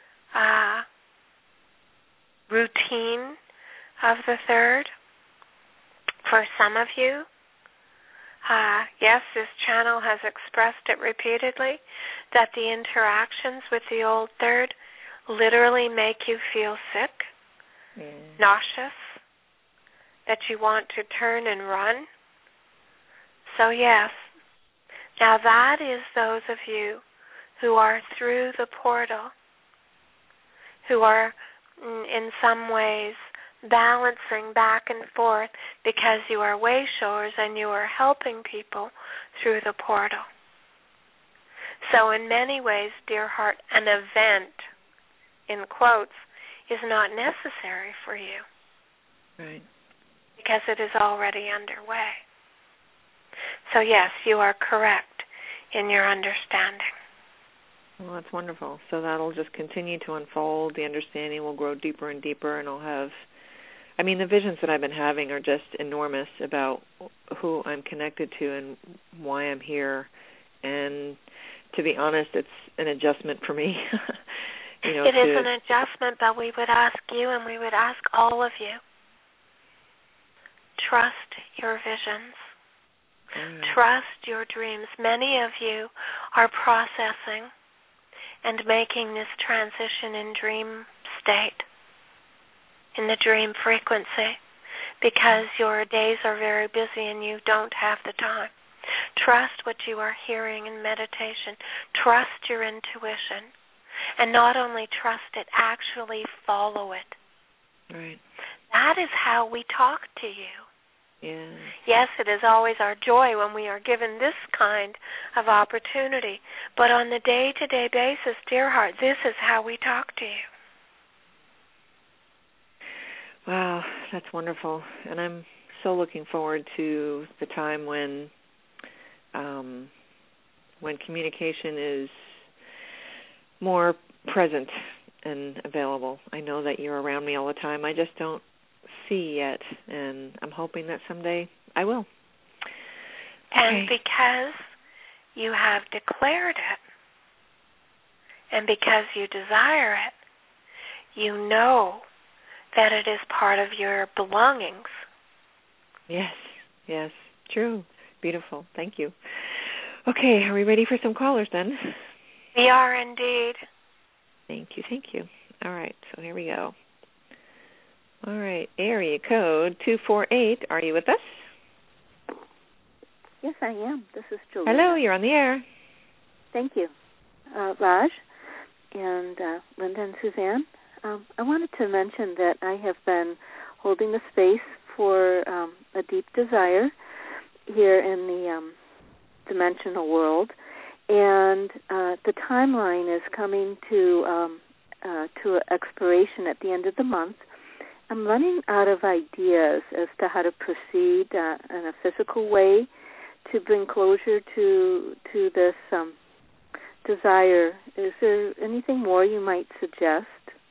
routine of the third. For some of you, yes, this channel has expressed it repeatedly, that the interactions with the old third literally make you feel sick, nauseous, that you want to turn and run. So yes, now that is those of you who are through the portal, who are in some ways balancing back and forth because you are way showers and you are helping people through the portal. So in many ways, dear heart, an event, in quotes, is not necessary for you. Right. Because it is already underway. So yes, you are correct in your understanding. Well, that's wonderful. So that'll just continue to unfold. The understanding will grow deeper and deeper, and I'll have, the visions that I've been having are just enormous about who I'm connected to and why I'm here. And to be honest, it's an adjustment for me. It is an adjustment, but we would ask you and we would ask all of you, trust your visions. Trust your dreams. Many of you are processing and making this transition in dream state, in the dream frequency, because your days are very busy and you don't have the time. Trust what you are hearing in meditation. Trust your intuition. And not only trust it, actually follow it. Right. That is how we talk to you. Yeah. Yes, it is always our joy when we are given this kind of opportunity. But on the day-to-day basis, dear heart, this is how we talk to you. Wow, that's wonderful. And I'm so looking forward to the time when communication is more present and available. I know that you're around me all the time. I just don't see yet, and I'm hoping that someday I will. And because you have declared it, and because you desire it, you know that it is part of your belongings. Yes, true. Beautiful. Thank you. Okay, are we ready for some callers then? We are indeed. Thank you. All right, so here we go. All right, area code 248. Are you with us? Yes, I am. This is Julie. Hello, you're on the air. Thank you. Raj and Linda and Suzanne, I wanted to mention that I have been holding the space for a deep desire here in the dimensional world, and the timeline is coming to expiration at the end of the month. I'm running out of ideas as to how to proceed in a physical way to bring closure to this desire. Is there anything more you might suggest?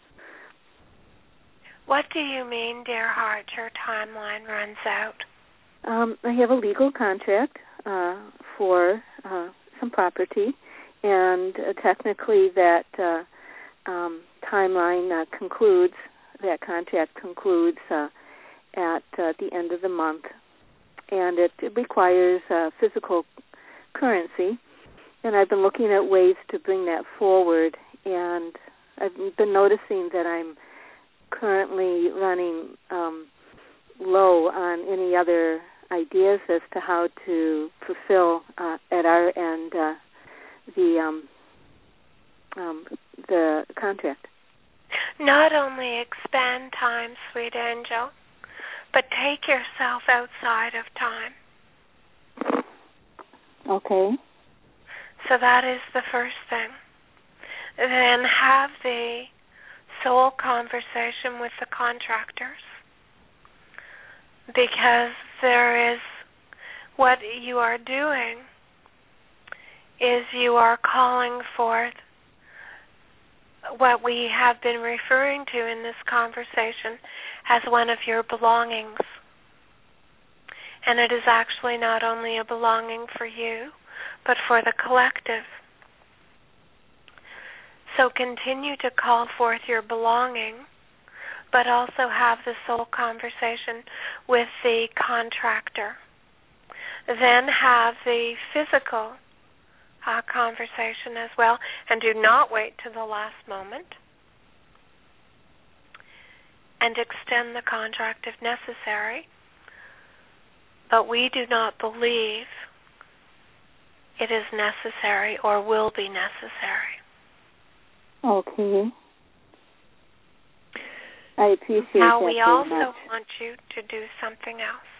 What do you mean, dear heart, your timeline runs out? I have a legal contract for some property, and technically that timeline concludes, that contract concludes at the end of the month, and it requires physical currency, and I've been looking at ways to bring that forward, and I've been noticing that I'm currently running low on any other ideas as to how to fulfill at our end the contract. Not only expand time, sweet angel, but take yourself outside of time. Okay. So that is the first thing. Then have the soul conversation with the contractors, because there is, what you are doing is you are calling forth what we have been referring to in this conversation as one of your belongings. And it is actually not only a belonging for you, but for the collective. So continue to call forth your belonging, but also have the soul conversation with the contractor. Then have the physical conversation as well, and do not wait to the last moment. And extend the contract if necessary. But we do not believe it is necessary or will be necessary. Okay. I appreciate now, that we very also much. want you to do something else.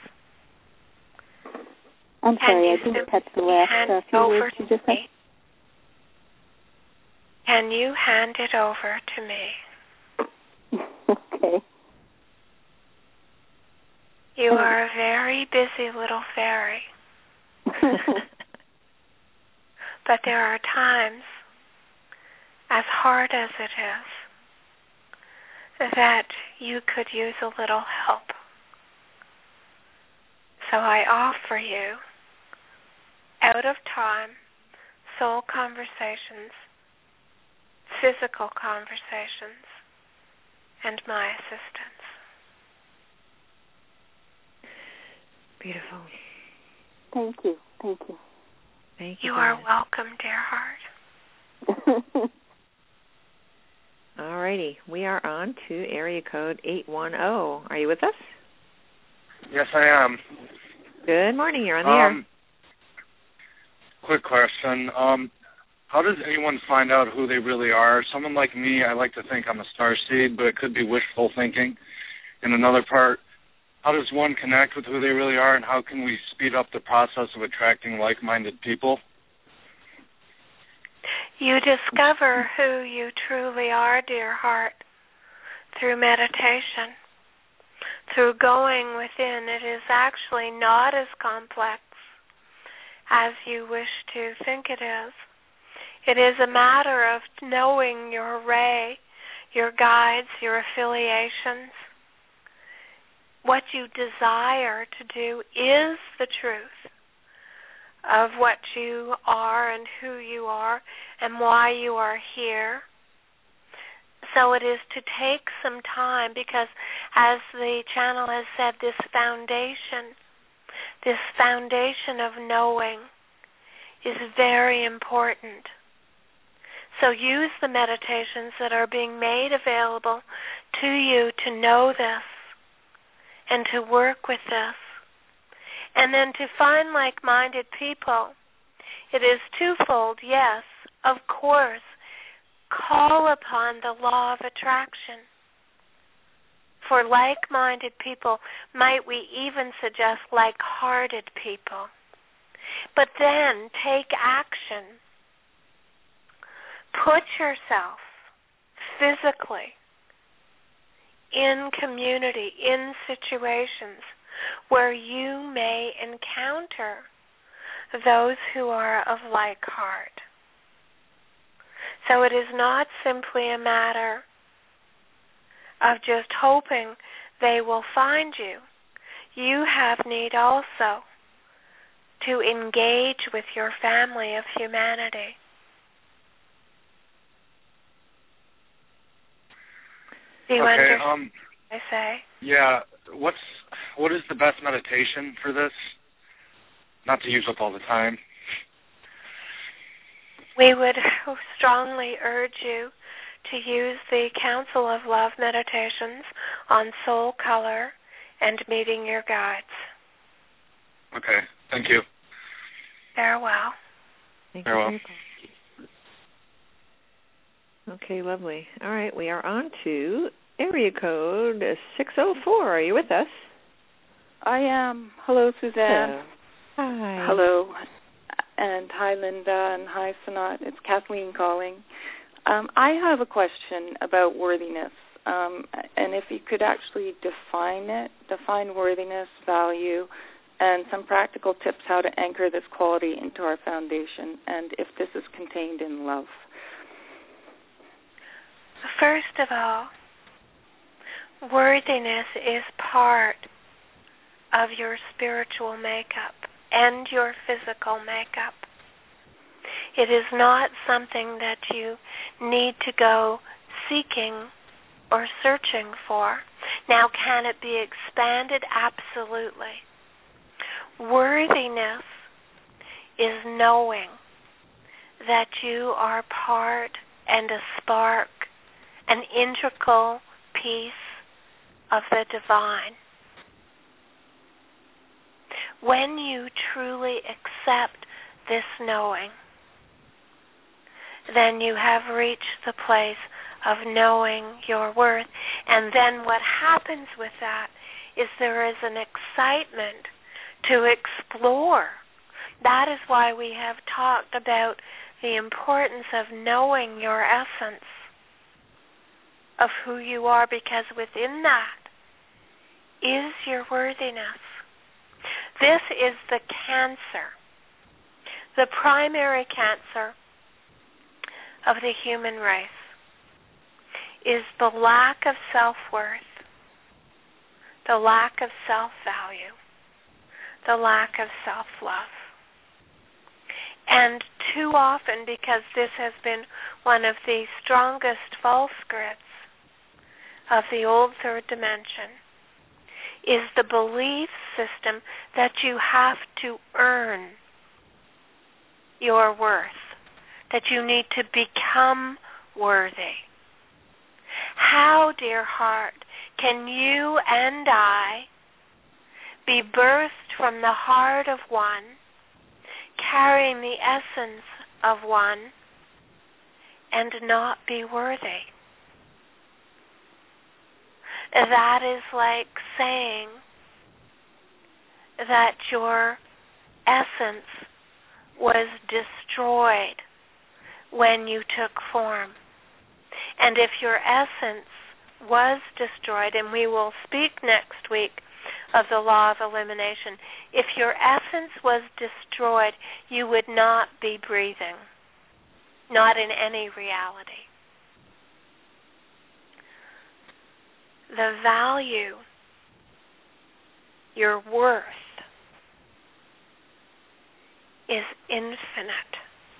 I'm sorry, I didn't catch the last few words you just said. Can you hand it over to me? Okay. You are a very busy little fairy. But there are times, as hard as it is, that you could use a little help. So I offer you, out of time, soul conversations, physical conversations, and my assistance. Beautiful. Thank you. Thank you. Thank you. You are welcome, dear heart. All righty. We are on to area code 810. Are you with us? Yes, I am. Good morning. You're on the air. Quick question. How does anyone find out who they really are? Someone like me, I like to think I'm a starseed, but it could be wishful thinking. And another part, how does one connect with who they really are, and how can we speed up the process of attracting like-minded people? You discover who you truly are, dear heart, through meditation, through going within. It is actually not as complex as you wish to think it is. It is a matter of knowing your array, your guides, your affiliations. What you desire to do is the truth of what you are and who you are and why you are here. So it is to take some time, because as the channel has said, this foundation of knowing is very important. So use the meditations that are being made available to you to know this and to work with this. And then to find like-minded people. It is twofold, yes, of course. Call upon the law of attraction. For like-minded people, might we even suggest like-hearted people. But then take action. Put yourself physically in community, in situations where you may encounter those who are of like heart. So it is not simply a matter of just hoping they will find you. You have need also to engage with your family of humanity. Do you understand what I say? Yeah. What is the best meditation for this? Not to use up all the time. We would strongly urge you to use the Council of Love meditations on soul color and meeting your guides. Okay. Thank you. Farewell. Farewell. Okay, lovely. All right, we are on to area code 604. Are you with us? I am. Hello, Suzanne. Hi. Hello. And hi, Linda, and hi, Sanat. It's Kathleen calling. I have a question about worthiness, and if you could actually define worthiness, value, and some practical tips how to anchor this quality into our foundation, and if this is contained in love. First of all, worthiness is part of your spiritual makeup and your physical makeup. It is not something that you need to go seeking or searching for. Now, can it be expanded? Absolutely. Worthiness is knowing that you are part and a spark, an integral piece of the divine. When you truly accept this knowing, then you have reached the place of knowing your worth. And then what happens with that is there is an excitement to explore. That is why we have talked about the importance of knowing your essence of who you are, because within that is your worthiness. This is the cancer, the primary cancer of the human race, is the lack of self-worth, the lack of self-value, the lack of self-love. And too often, because this has been one of the strongest false scripts of the old third dimension, is the belief system that you have to earn your worth, that you need to become worthy. How, dear heart, can you and I be birthed from the heart of one, carrying the essence of one, and not be worthy? That is like saying that your essence was destroyed when you took form. And if your essence was destroyed, and we will speak next week of the law of elimination, if your essence was destroyed, you would not be breathing, not in any reality. The value, your worth, is infinite.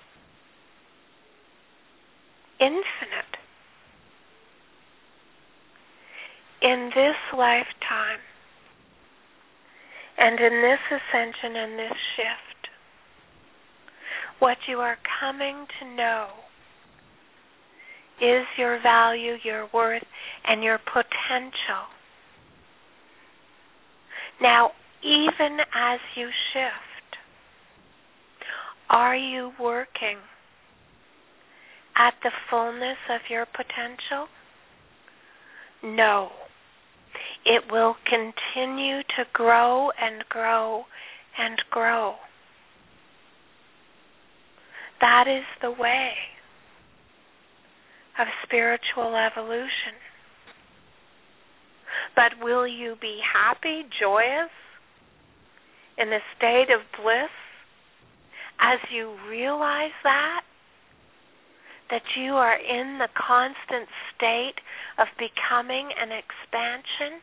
Infinite. In this lifetime, and in this ascension and this shift, what you are coming to know is your value, your worth, and your potential. Now, even as you shift, are you working at the fullness of your potential? No. It will continue to grow and grow and grow. That is the way of spiritual evolution. But will you be happy, joyous, in a state of bliss as you realize that you are in the constant state of becoming and expansion,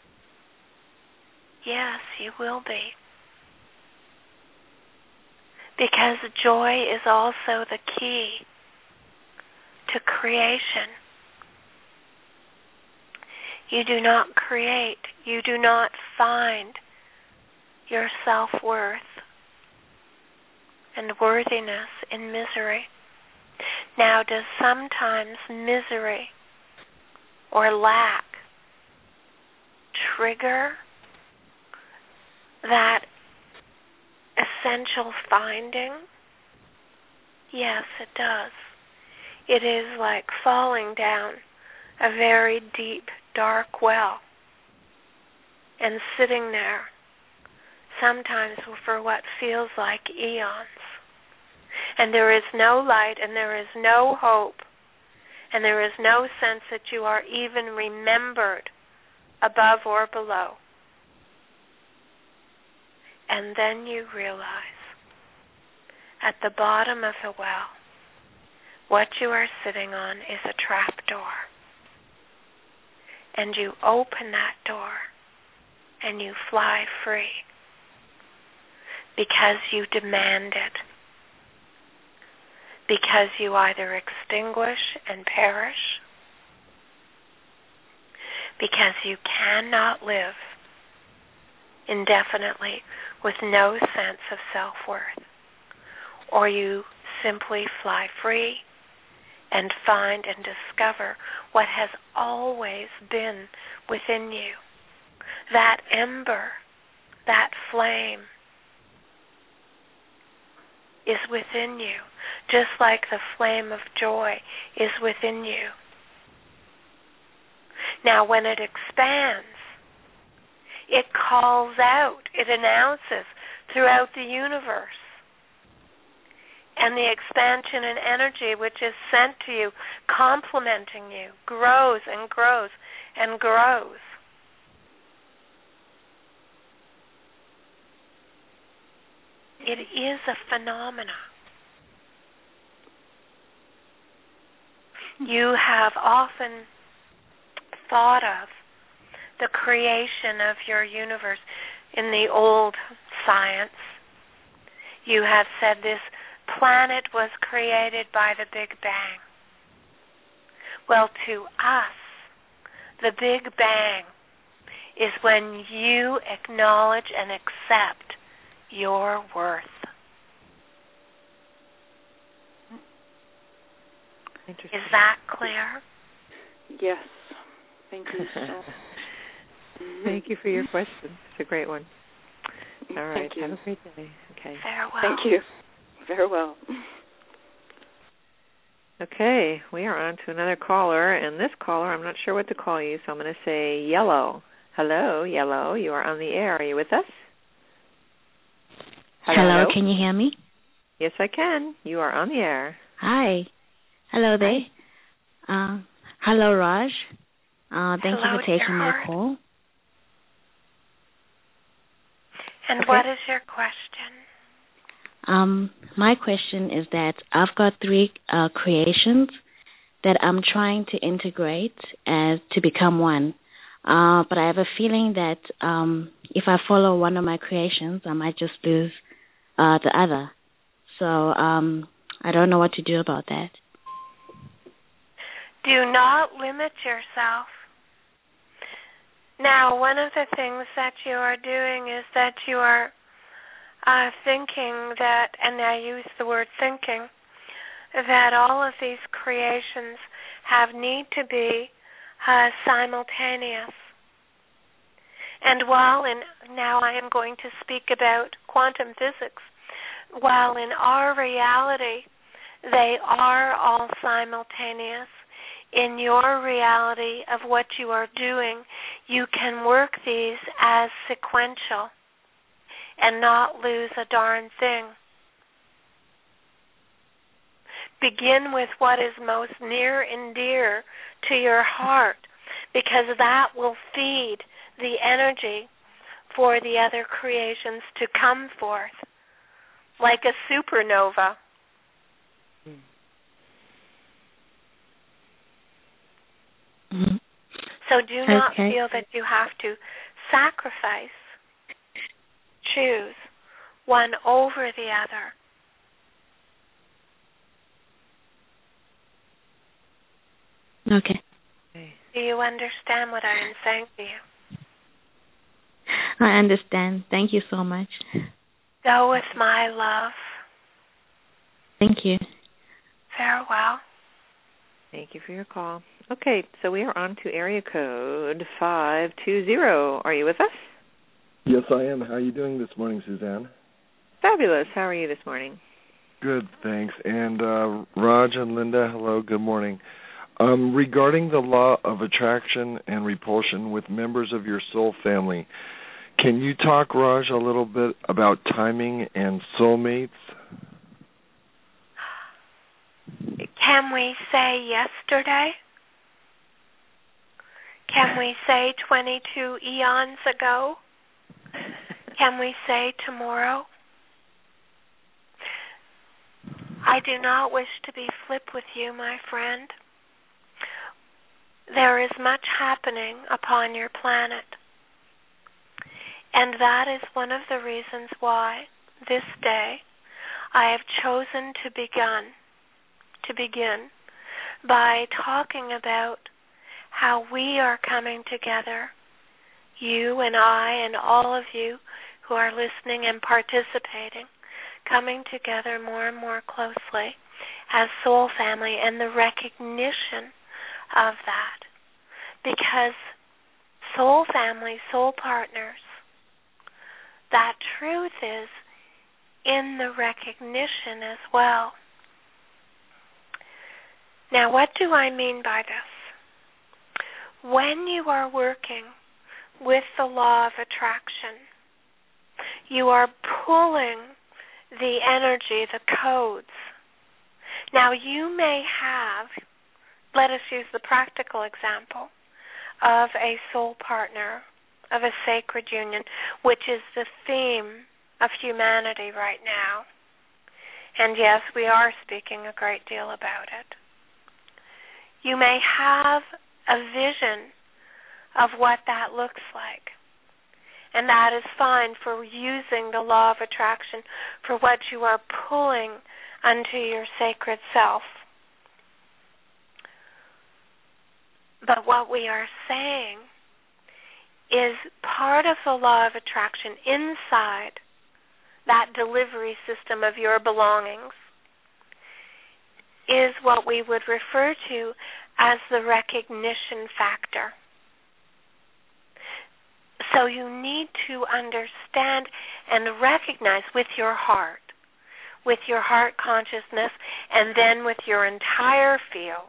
yes, you will be. Because joy is also the key to creation. You do not create, you do not find your self-worth and worthiness in misery. Now, does sometimes misery or lack trigger that essential finding? Yes, it does. It is like falling down a very deep, dark well and sitting there, sometimes for what feels like eons. And there is no light, and there is no hope, and there is no sense that you are even remembered above or below. And then you realize, at the bottom of the well, what you are sitting on is a trap door. And you open that door, and you fly free, because you demand it. Because you either extinguish and perish, because you cannot live indefinitely with no sense of self-worth, or you simply fly free and find and discover what has always been within you. That ember, that flame is within you, just like the flame of joy is within you. Now, when it expands, it calls out, it announces throughout the universe. And the expansion and energy which is sent to you, complementing you, grows and grows and grows. It is a phenomena. You have often thought of the creation of your universe in the old science. You have said this planet was created by the Big Bang. Well, to us, the Big Bang is when you acknowledge and accept your worth. Is that clear? Yes. Thank you so much. Thank you for your question. It's a great one. All right. Thank you. Have a great day. Okay. Farewell. Thank you. Very well. Okay. We are on to another caller, and this caller, I'm not sure what to call you, so I'm going to say Yellow. Hello, Yellow. You are on the air. Are you with us? Hello, can you hear me? Yes, I can. You are on the air. Hi. Hello there. Hello, Raj. Thank you for taking my call. And okay. What is your question? My question is that I've got 3 creations that I'm trying to integrate as to become one. But I have a feeling that if I follow one of my creations, I might just lose the other. So I don't know what to do about that. Do not limit yourself. Now, one of the things that you are doing is that you are thinking that, and I use the word thinking, that all of these creations need to be simultaneous. And now I am going to speak about quantum physics, while in our reality they are all simultaneous, in your reality of what you are doing, you can work these as sequential and not lose a darn thing. Begin with what is most near and dear to your heart, because that will feed the energy for the other creations to come forth. like a supernova. Mm-hmm. So do not feel that you have to sacrifice, choose one over the other. Okay. Do you understand what I am saying to you? I understand. Thank you so much. Go with my love. Thank you. Farewell. Thank you for your call. Okay, so we are on to area code 520. Are you with us? Yes, I am. How are you doing this morning, Suzanne? Fabulous. How are you this morning? Good, thanks. And Raj and Linda, hello, good morning. Regarding the law of attraction and repulsion with members of your soul family, can you talk, Raj, a little bit about timing and soulmates? Can we say yesterday? Can we say 22 eons ago? Can we say tomorrow? I do not wish to be flip with you, my friend. There is much happening upon your planet. And that is one of the reasons why this day I have chosen to begin by talking about how we are coming together, you and I and all of you who are listening and participating, coming together more and more closely as soul family, and the recognition of that. Because soul family, soul partners, that truth is in the recognition as well. Now, what do I mean by this? When you are working with the law of attraction, you are pulling the energy, the codes. Now, you may have, let us use the practical example of a soul partner, of a sacred union, which is the theme of humanity right now. And yes, we are speaking a great deal about it. You may have a vision of what that looks like. And that is fine for using the law of attraction for what you are pulling unto your sacred self. But what we are saying is part of the law of attraction inside that delivery system of your belongings is what we would refer to as the recognition factor. So you need to understand and recognize with your heart consciousness, and then with your entire field,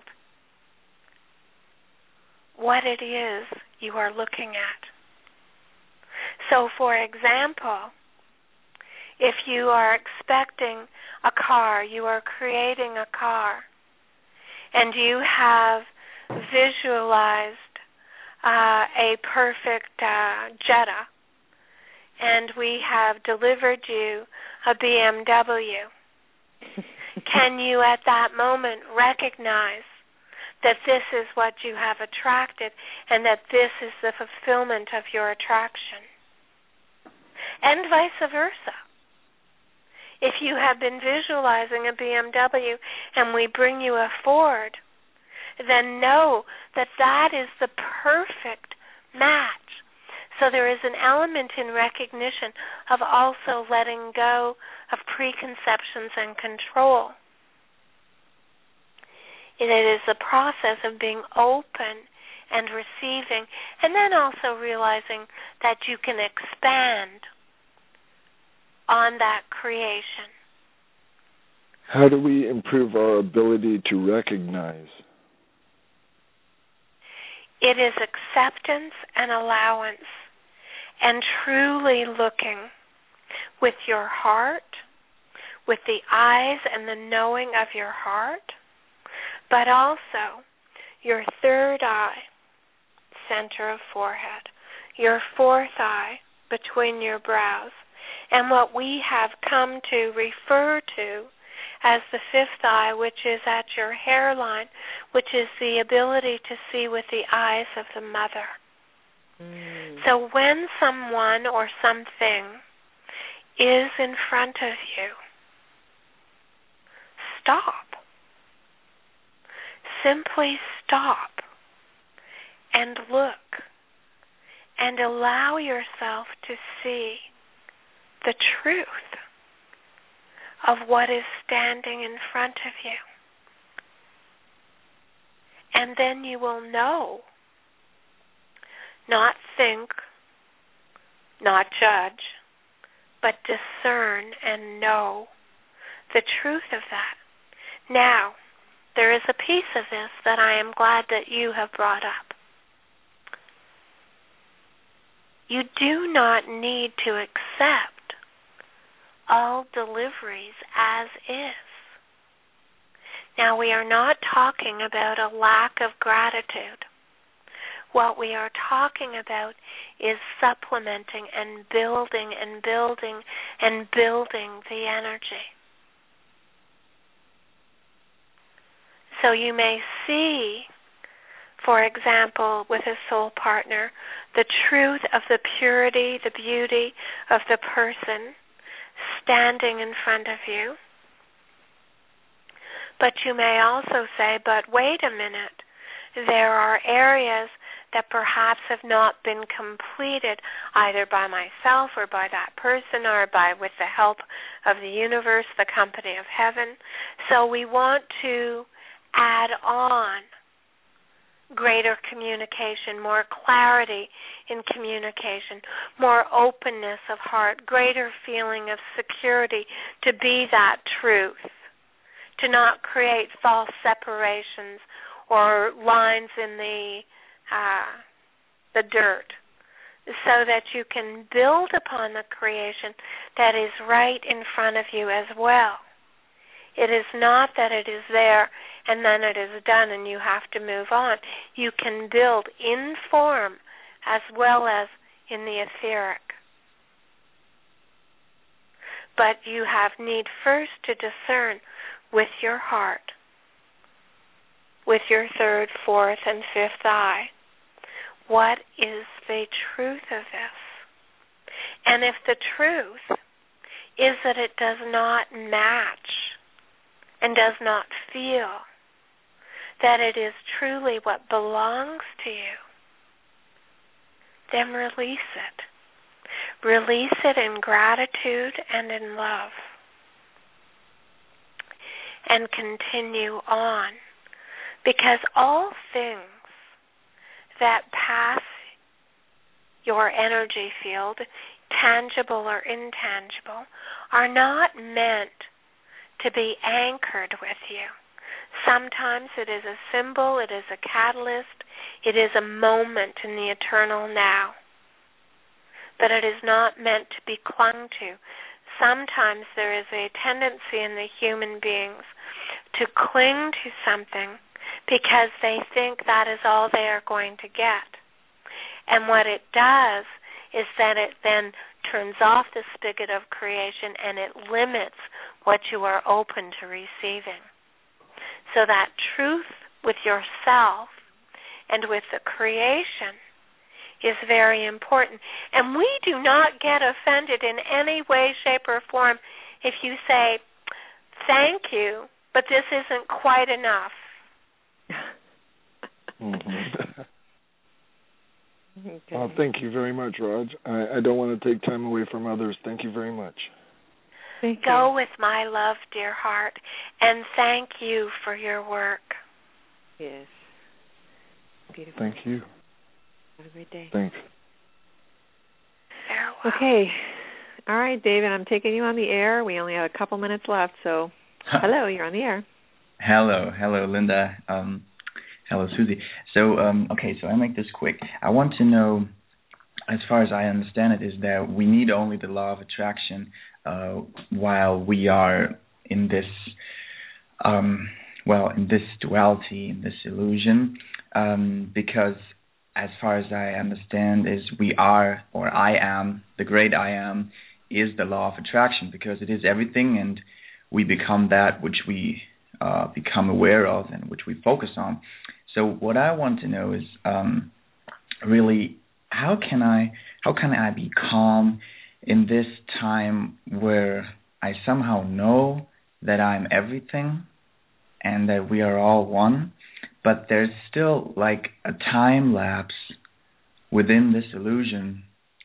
what it is you are looking at. So, for example, if you are expecting a car, you are creating a car, and you have visualized a perfect Jetta, and we have delivered you a BMW, can you at that moment recognize that this is what you have attracted and that this is the fulfillment of your attraction? And vice versa. If you have been visualizing a BMW and we bring you a Ford, then know that that is the perfect match. So there is an element in recognition of also letting go of preconceptions and control. It is a process of being open and receiving, and then also realizing that you can expand on that creation. How do we improve our ability to recognize? It is acceptance and allowance, and truly looking with your heart, with the eyes and the knowing of your heart, but also your third eye, center of forehead, your fourth eye between your brows, and what we have come to refer to as the fifth eye, which is at your hairline, which is the ability to see with the eyes of the mother. So when someone or something is in front of you, stop. Simply stop and look and allow yourself to see the truth of what is standing in front of you. And then you will know, not think, not judge, but discern and know the truth of that. Now, there is a piece of this that I am glad that you have brought up. You do not need to accept all deliveries as is. Now, we are not talking about a lack of gratitude. What we are talking about is supplementing and building and building and building the energy. So you may see, for example, with a soul partner, the truth of the purity, the beauty of the person standing in front of you. But you may also say, but wait a minute, there are areas that perhaps have not been completed either by myself or by that person or with the help of the universe, the company of heaven. So we want to add on greater communication, more clarity in communication, more openness of heart, greater feeling of security to be that truth, to not create false separations or lines in the dirt, so that you can build upon the creation that is right in front of you as well. It is not that it is there and then it is done and you have to move on. You can build in form as well as in the etheric. But you have need first to discern with your heart, with your third, fourth, and fifth eye, what is the truth of this? And if the truth is that it does not match and does not feel that it is truly what belongs to you, then release it. Release it in gratitude and in love. And continue on. Because all things that pass your energy field, tangible or intangible, are not meant to be anchored with you. Sometimes it is a symbol, it is a catalyst, it is a moment in the eternal now. But it is not meant to be clung to. Sometimes there is a tendency in the human beings to cling to something because they think that is all they are going to get. And what it does is that it then turns off the spigot of creation and it limits what you are open to receiving. So that truth with yourself and with the creation is very important. And we do not get offended in any way, shape, or form if you say, thank you, but this isn't quite enough. Okay. Thank you very much, Raj. I don't want to take time away from others. Thank you very much. Thank you. Go with my love, dear heart, and thank you for your work. Yes. Beautiful. Thank you. Have a great day. Thanks. Farewell. Okay. All right, David, I'm taking you on the air. We only have a couple minutes left, so hello, you're on the air. Hello, Linda. Hello, Susie. So, so I make this quick. I want to know, as far as I understand it, is that we need only the law of attraction while we are in this, in this duality, in this illusion, because as far as I understand is we are, or I am, the great I am, is the law of attraction, because it is everything, and we become that which we become aware of and which we focus on. So what I want to know is really, how can I be calm in this time where I somehow know that I'm everything and that we are all one, but there's still like a time lapse within this illusion,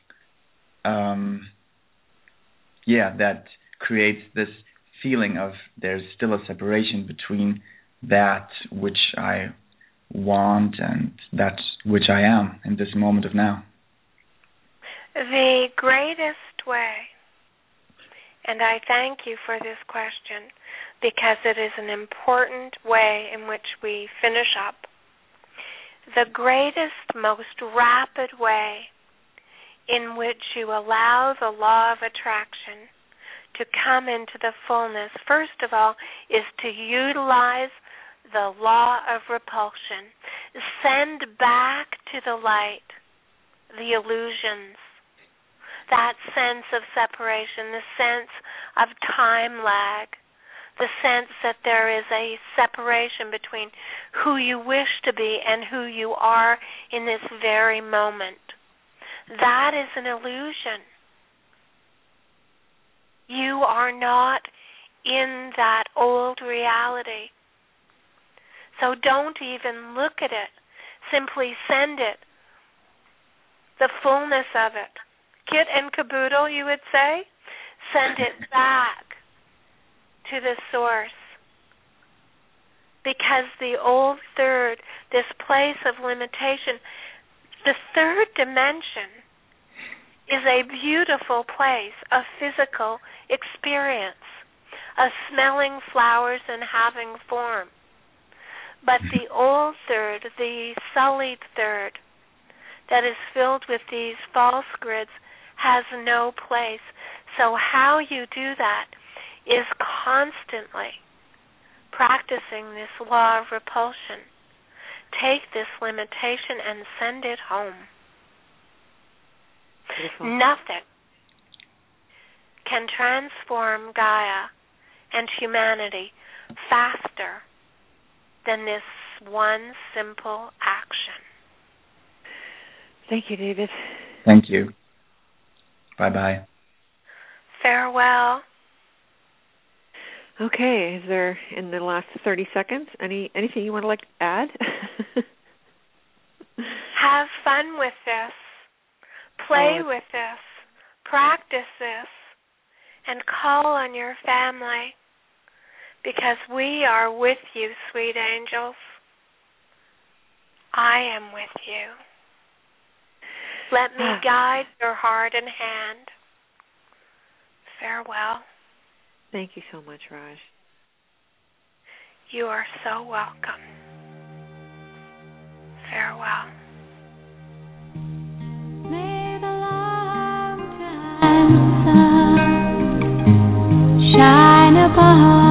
that creates this feeling of there's still a separation between that which I want and that which I am in this moment of now. The greatest way, and I thank you for this question because it is an important way in which we finish up. The greatest, most rapid way in which you allow the law of attraction to come into the fullness, first of all, is to utilize the law of repulsion. Send back to the light the illusions, that sense of separation, the sense of time lag, the sense that there is a separation between who you wish to be and who you are in this very moment. That is an illusion. You are not in that old reality. So don't even look at it. Simply send it, the fullness of it. Kit and caboodle, you would say? Send it back to the source. Because the old third, this place of limitation, the third dimension is a beautiful place, a physical experience, of smelling flowers and having form. But the old third, the sullied third, that is filled with these false grids, has no place. So how you do that is constantly practicing this law of repulsion. Take this limitation and send it home. Beautiful. Nothing can transform Gaia and humanity faster than this one simple action. Thank you, David. Thank you. Bye-bye. Farewell. Okay, is there, in the last 30 seconds, anything you want to add? Have fun with this. Play with this. Practice this. And call on your family, because we are with you, sweet angels. I am with you. Let me guide your heart and hand. Farewell. Thank you so much, Raj. You are so welcome. Farewell. May the long time sun shine upon